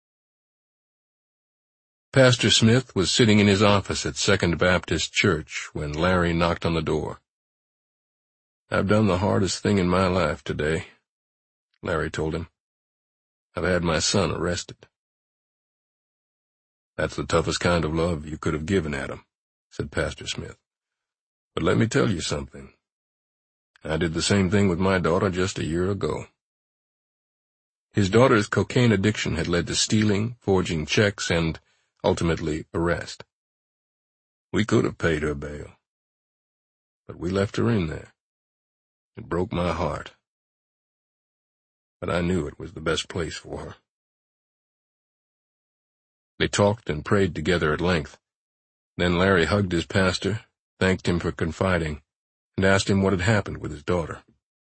Speaker 1: Pastor Smith was sitting in his office at Second Baptist Church when Larry knocked on the door. "I've done the hardest thing in my life today," Larry told him. "I've had my son arrested." "That's the toughest kind of love you could have given Adam," said Pastor Smith. "But let me tell you something. I did the same thing with my daughter just a year ago." His daughter's cocaine addiction had led to stealing, forging checks, and, ultimately, arrest. We could have paid her bail, but we left her in there. It broke my heart. But I knew it was the best place for her. They talked and prayed together at length. Then Larry hugged his pastor, thanked him for confiding, and asked him what had happened with his daughter.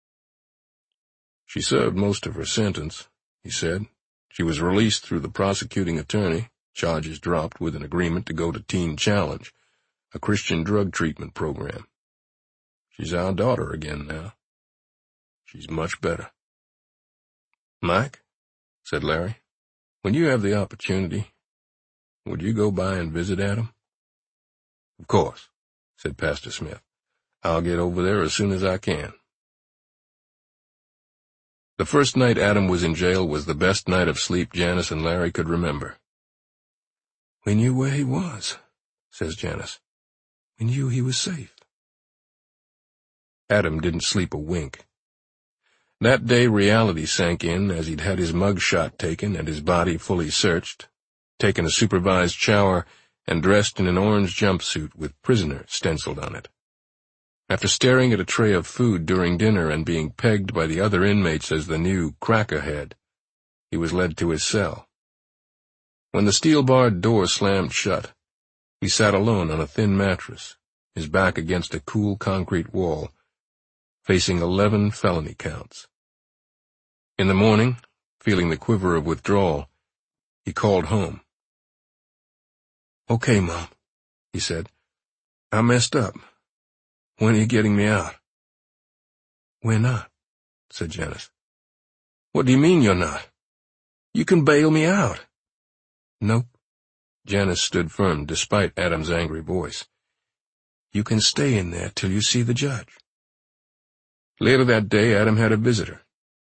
Speaker 1: "She served most of her sentence," he said. "She was released through the prosecuting attorney, charges dropped with an agreement to go to Teen Challenge, a Christian drug treatment program. She's our daughter again now. She's much better." "Mike," said Larry, "when you have the opportunity, would you go by and visit Adam?" "Of course," said Pastor Smith. "I'll get over there as soon as I can." The first night Adam was in jail was the best night of sleep Janice and Larry could remember. "We knew where he was," says Janice. "We knew he was safe." Adam didn't sleep a wink. That day reality sank in as he'd had his mug shot taken and his body fully searched, taken a supervised shower, and dressed in an orange jumpsuit with prisoner stenciled on it. After staring at a tray of food during dinner and being pegged by the other inmates as the new crackerhead, he was led to his cell. When the steel-barred door slammed shut, he sat alone on a thin mattress, his back against a cool concrete wall, facing 11 felony counts. In the morning, feeling the quiver of withdrawal, he called home. "Okay, Mom," he said. "I messed up. When are you getting me out?" "We're not," said Janice. "What do you mean you're not? You can bail me out." "Nope." Janice stood firm despite Adam's angry voice. "You can stay in there till you see the judge." Later that day, Adam had a visitor.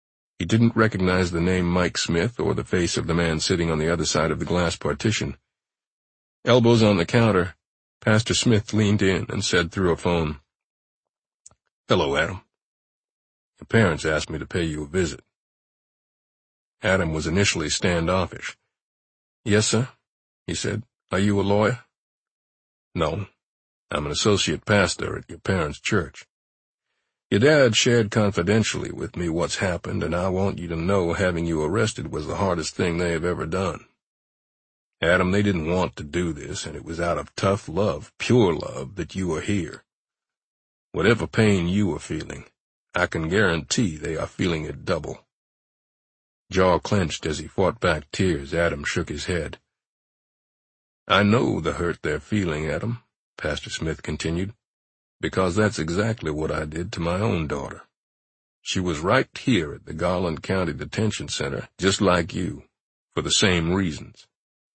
Speaker 1: He didn't recognize the name Mike Smith or the face of the man sitting on the other side of the glass partition. Elbows on the counter, Pastor Smith leaned in and said through a phone, "Hello, Adam. Your parents asked me to pay you a visit." Adam was initially standoffish. "Yes, sir," he said. "Are you a lawyer?" "No. I'm an associate pastor at your parents' church. Your dad shared confidentially with me what's happened, and I want you to know having you arrested was the hardest thing they have ever done. Adam, they didn't want to do this, and it was out of tough love, pure love, that you are here. Whatever pain you are feeling, I can guarantee they are feeling it double." Jaw clenched as he fought back tears. Adam shook his head. "I know the hurt they're feeling, Adam," Pastor Smith continued, "because that's exactly what I did to my own daughter. She was right here at the Garland County Detention Center, just like you, for the same reasons."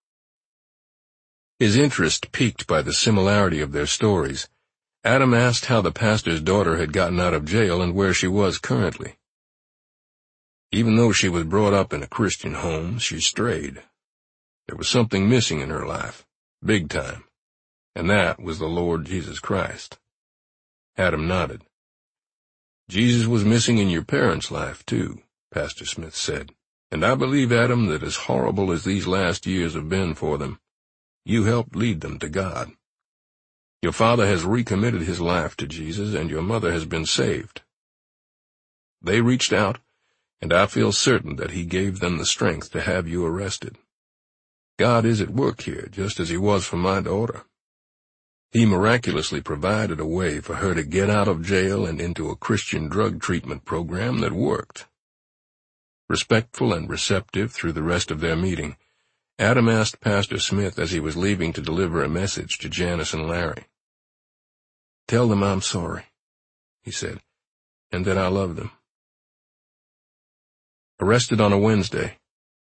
Speaker 1: His interest piqued by the similarity of their stories, Adam asked how the pastor's daughter had gotten out of jail and where she was currently. "Even though she was brought up in a Christian home, she strayed. There was something missing in her life, big time, and that was the Lord Jesus Christ." Adam nodded. "Jesus was missing in your parents' life, too," Pastor Smith said, "and I believe, Adam, that as horrible as these last years have been for them, you helped lead them to God. Your father has recommitted his life to Jesus, and your mother has been saved. They reached out, and I feel certain that he gave them the strength to have you arrested. God is at work here, just as he was for my daughter. He miraculously provided a way for her to get out of jail and into a Christian drug treatment program that worked." Respectful and receptive through the rest of their meeting, Adam asked Pastor Smith as he was leaving to deliver a message to Janice and Larry. "Tell them I'm sorry," he said, "and that I love them." Arrested on a Wednesday,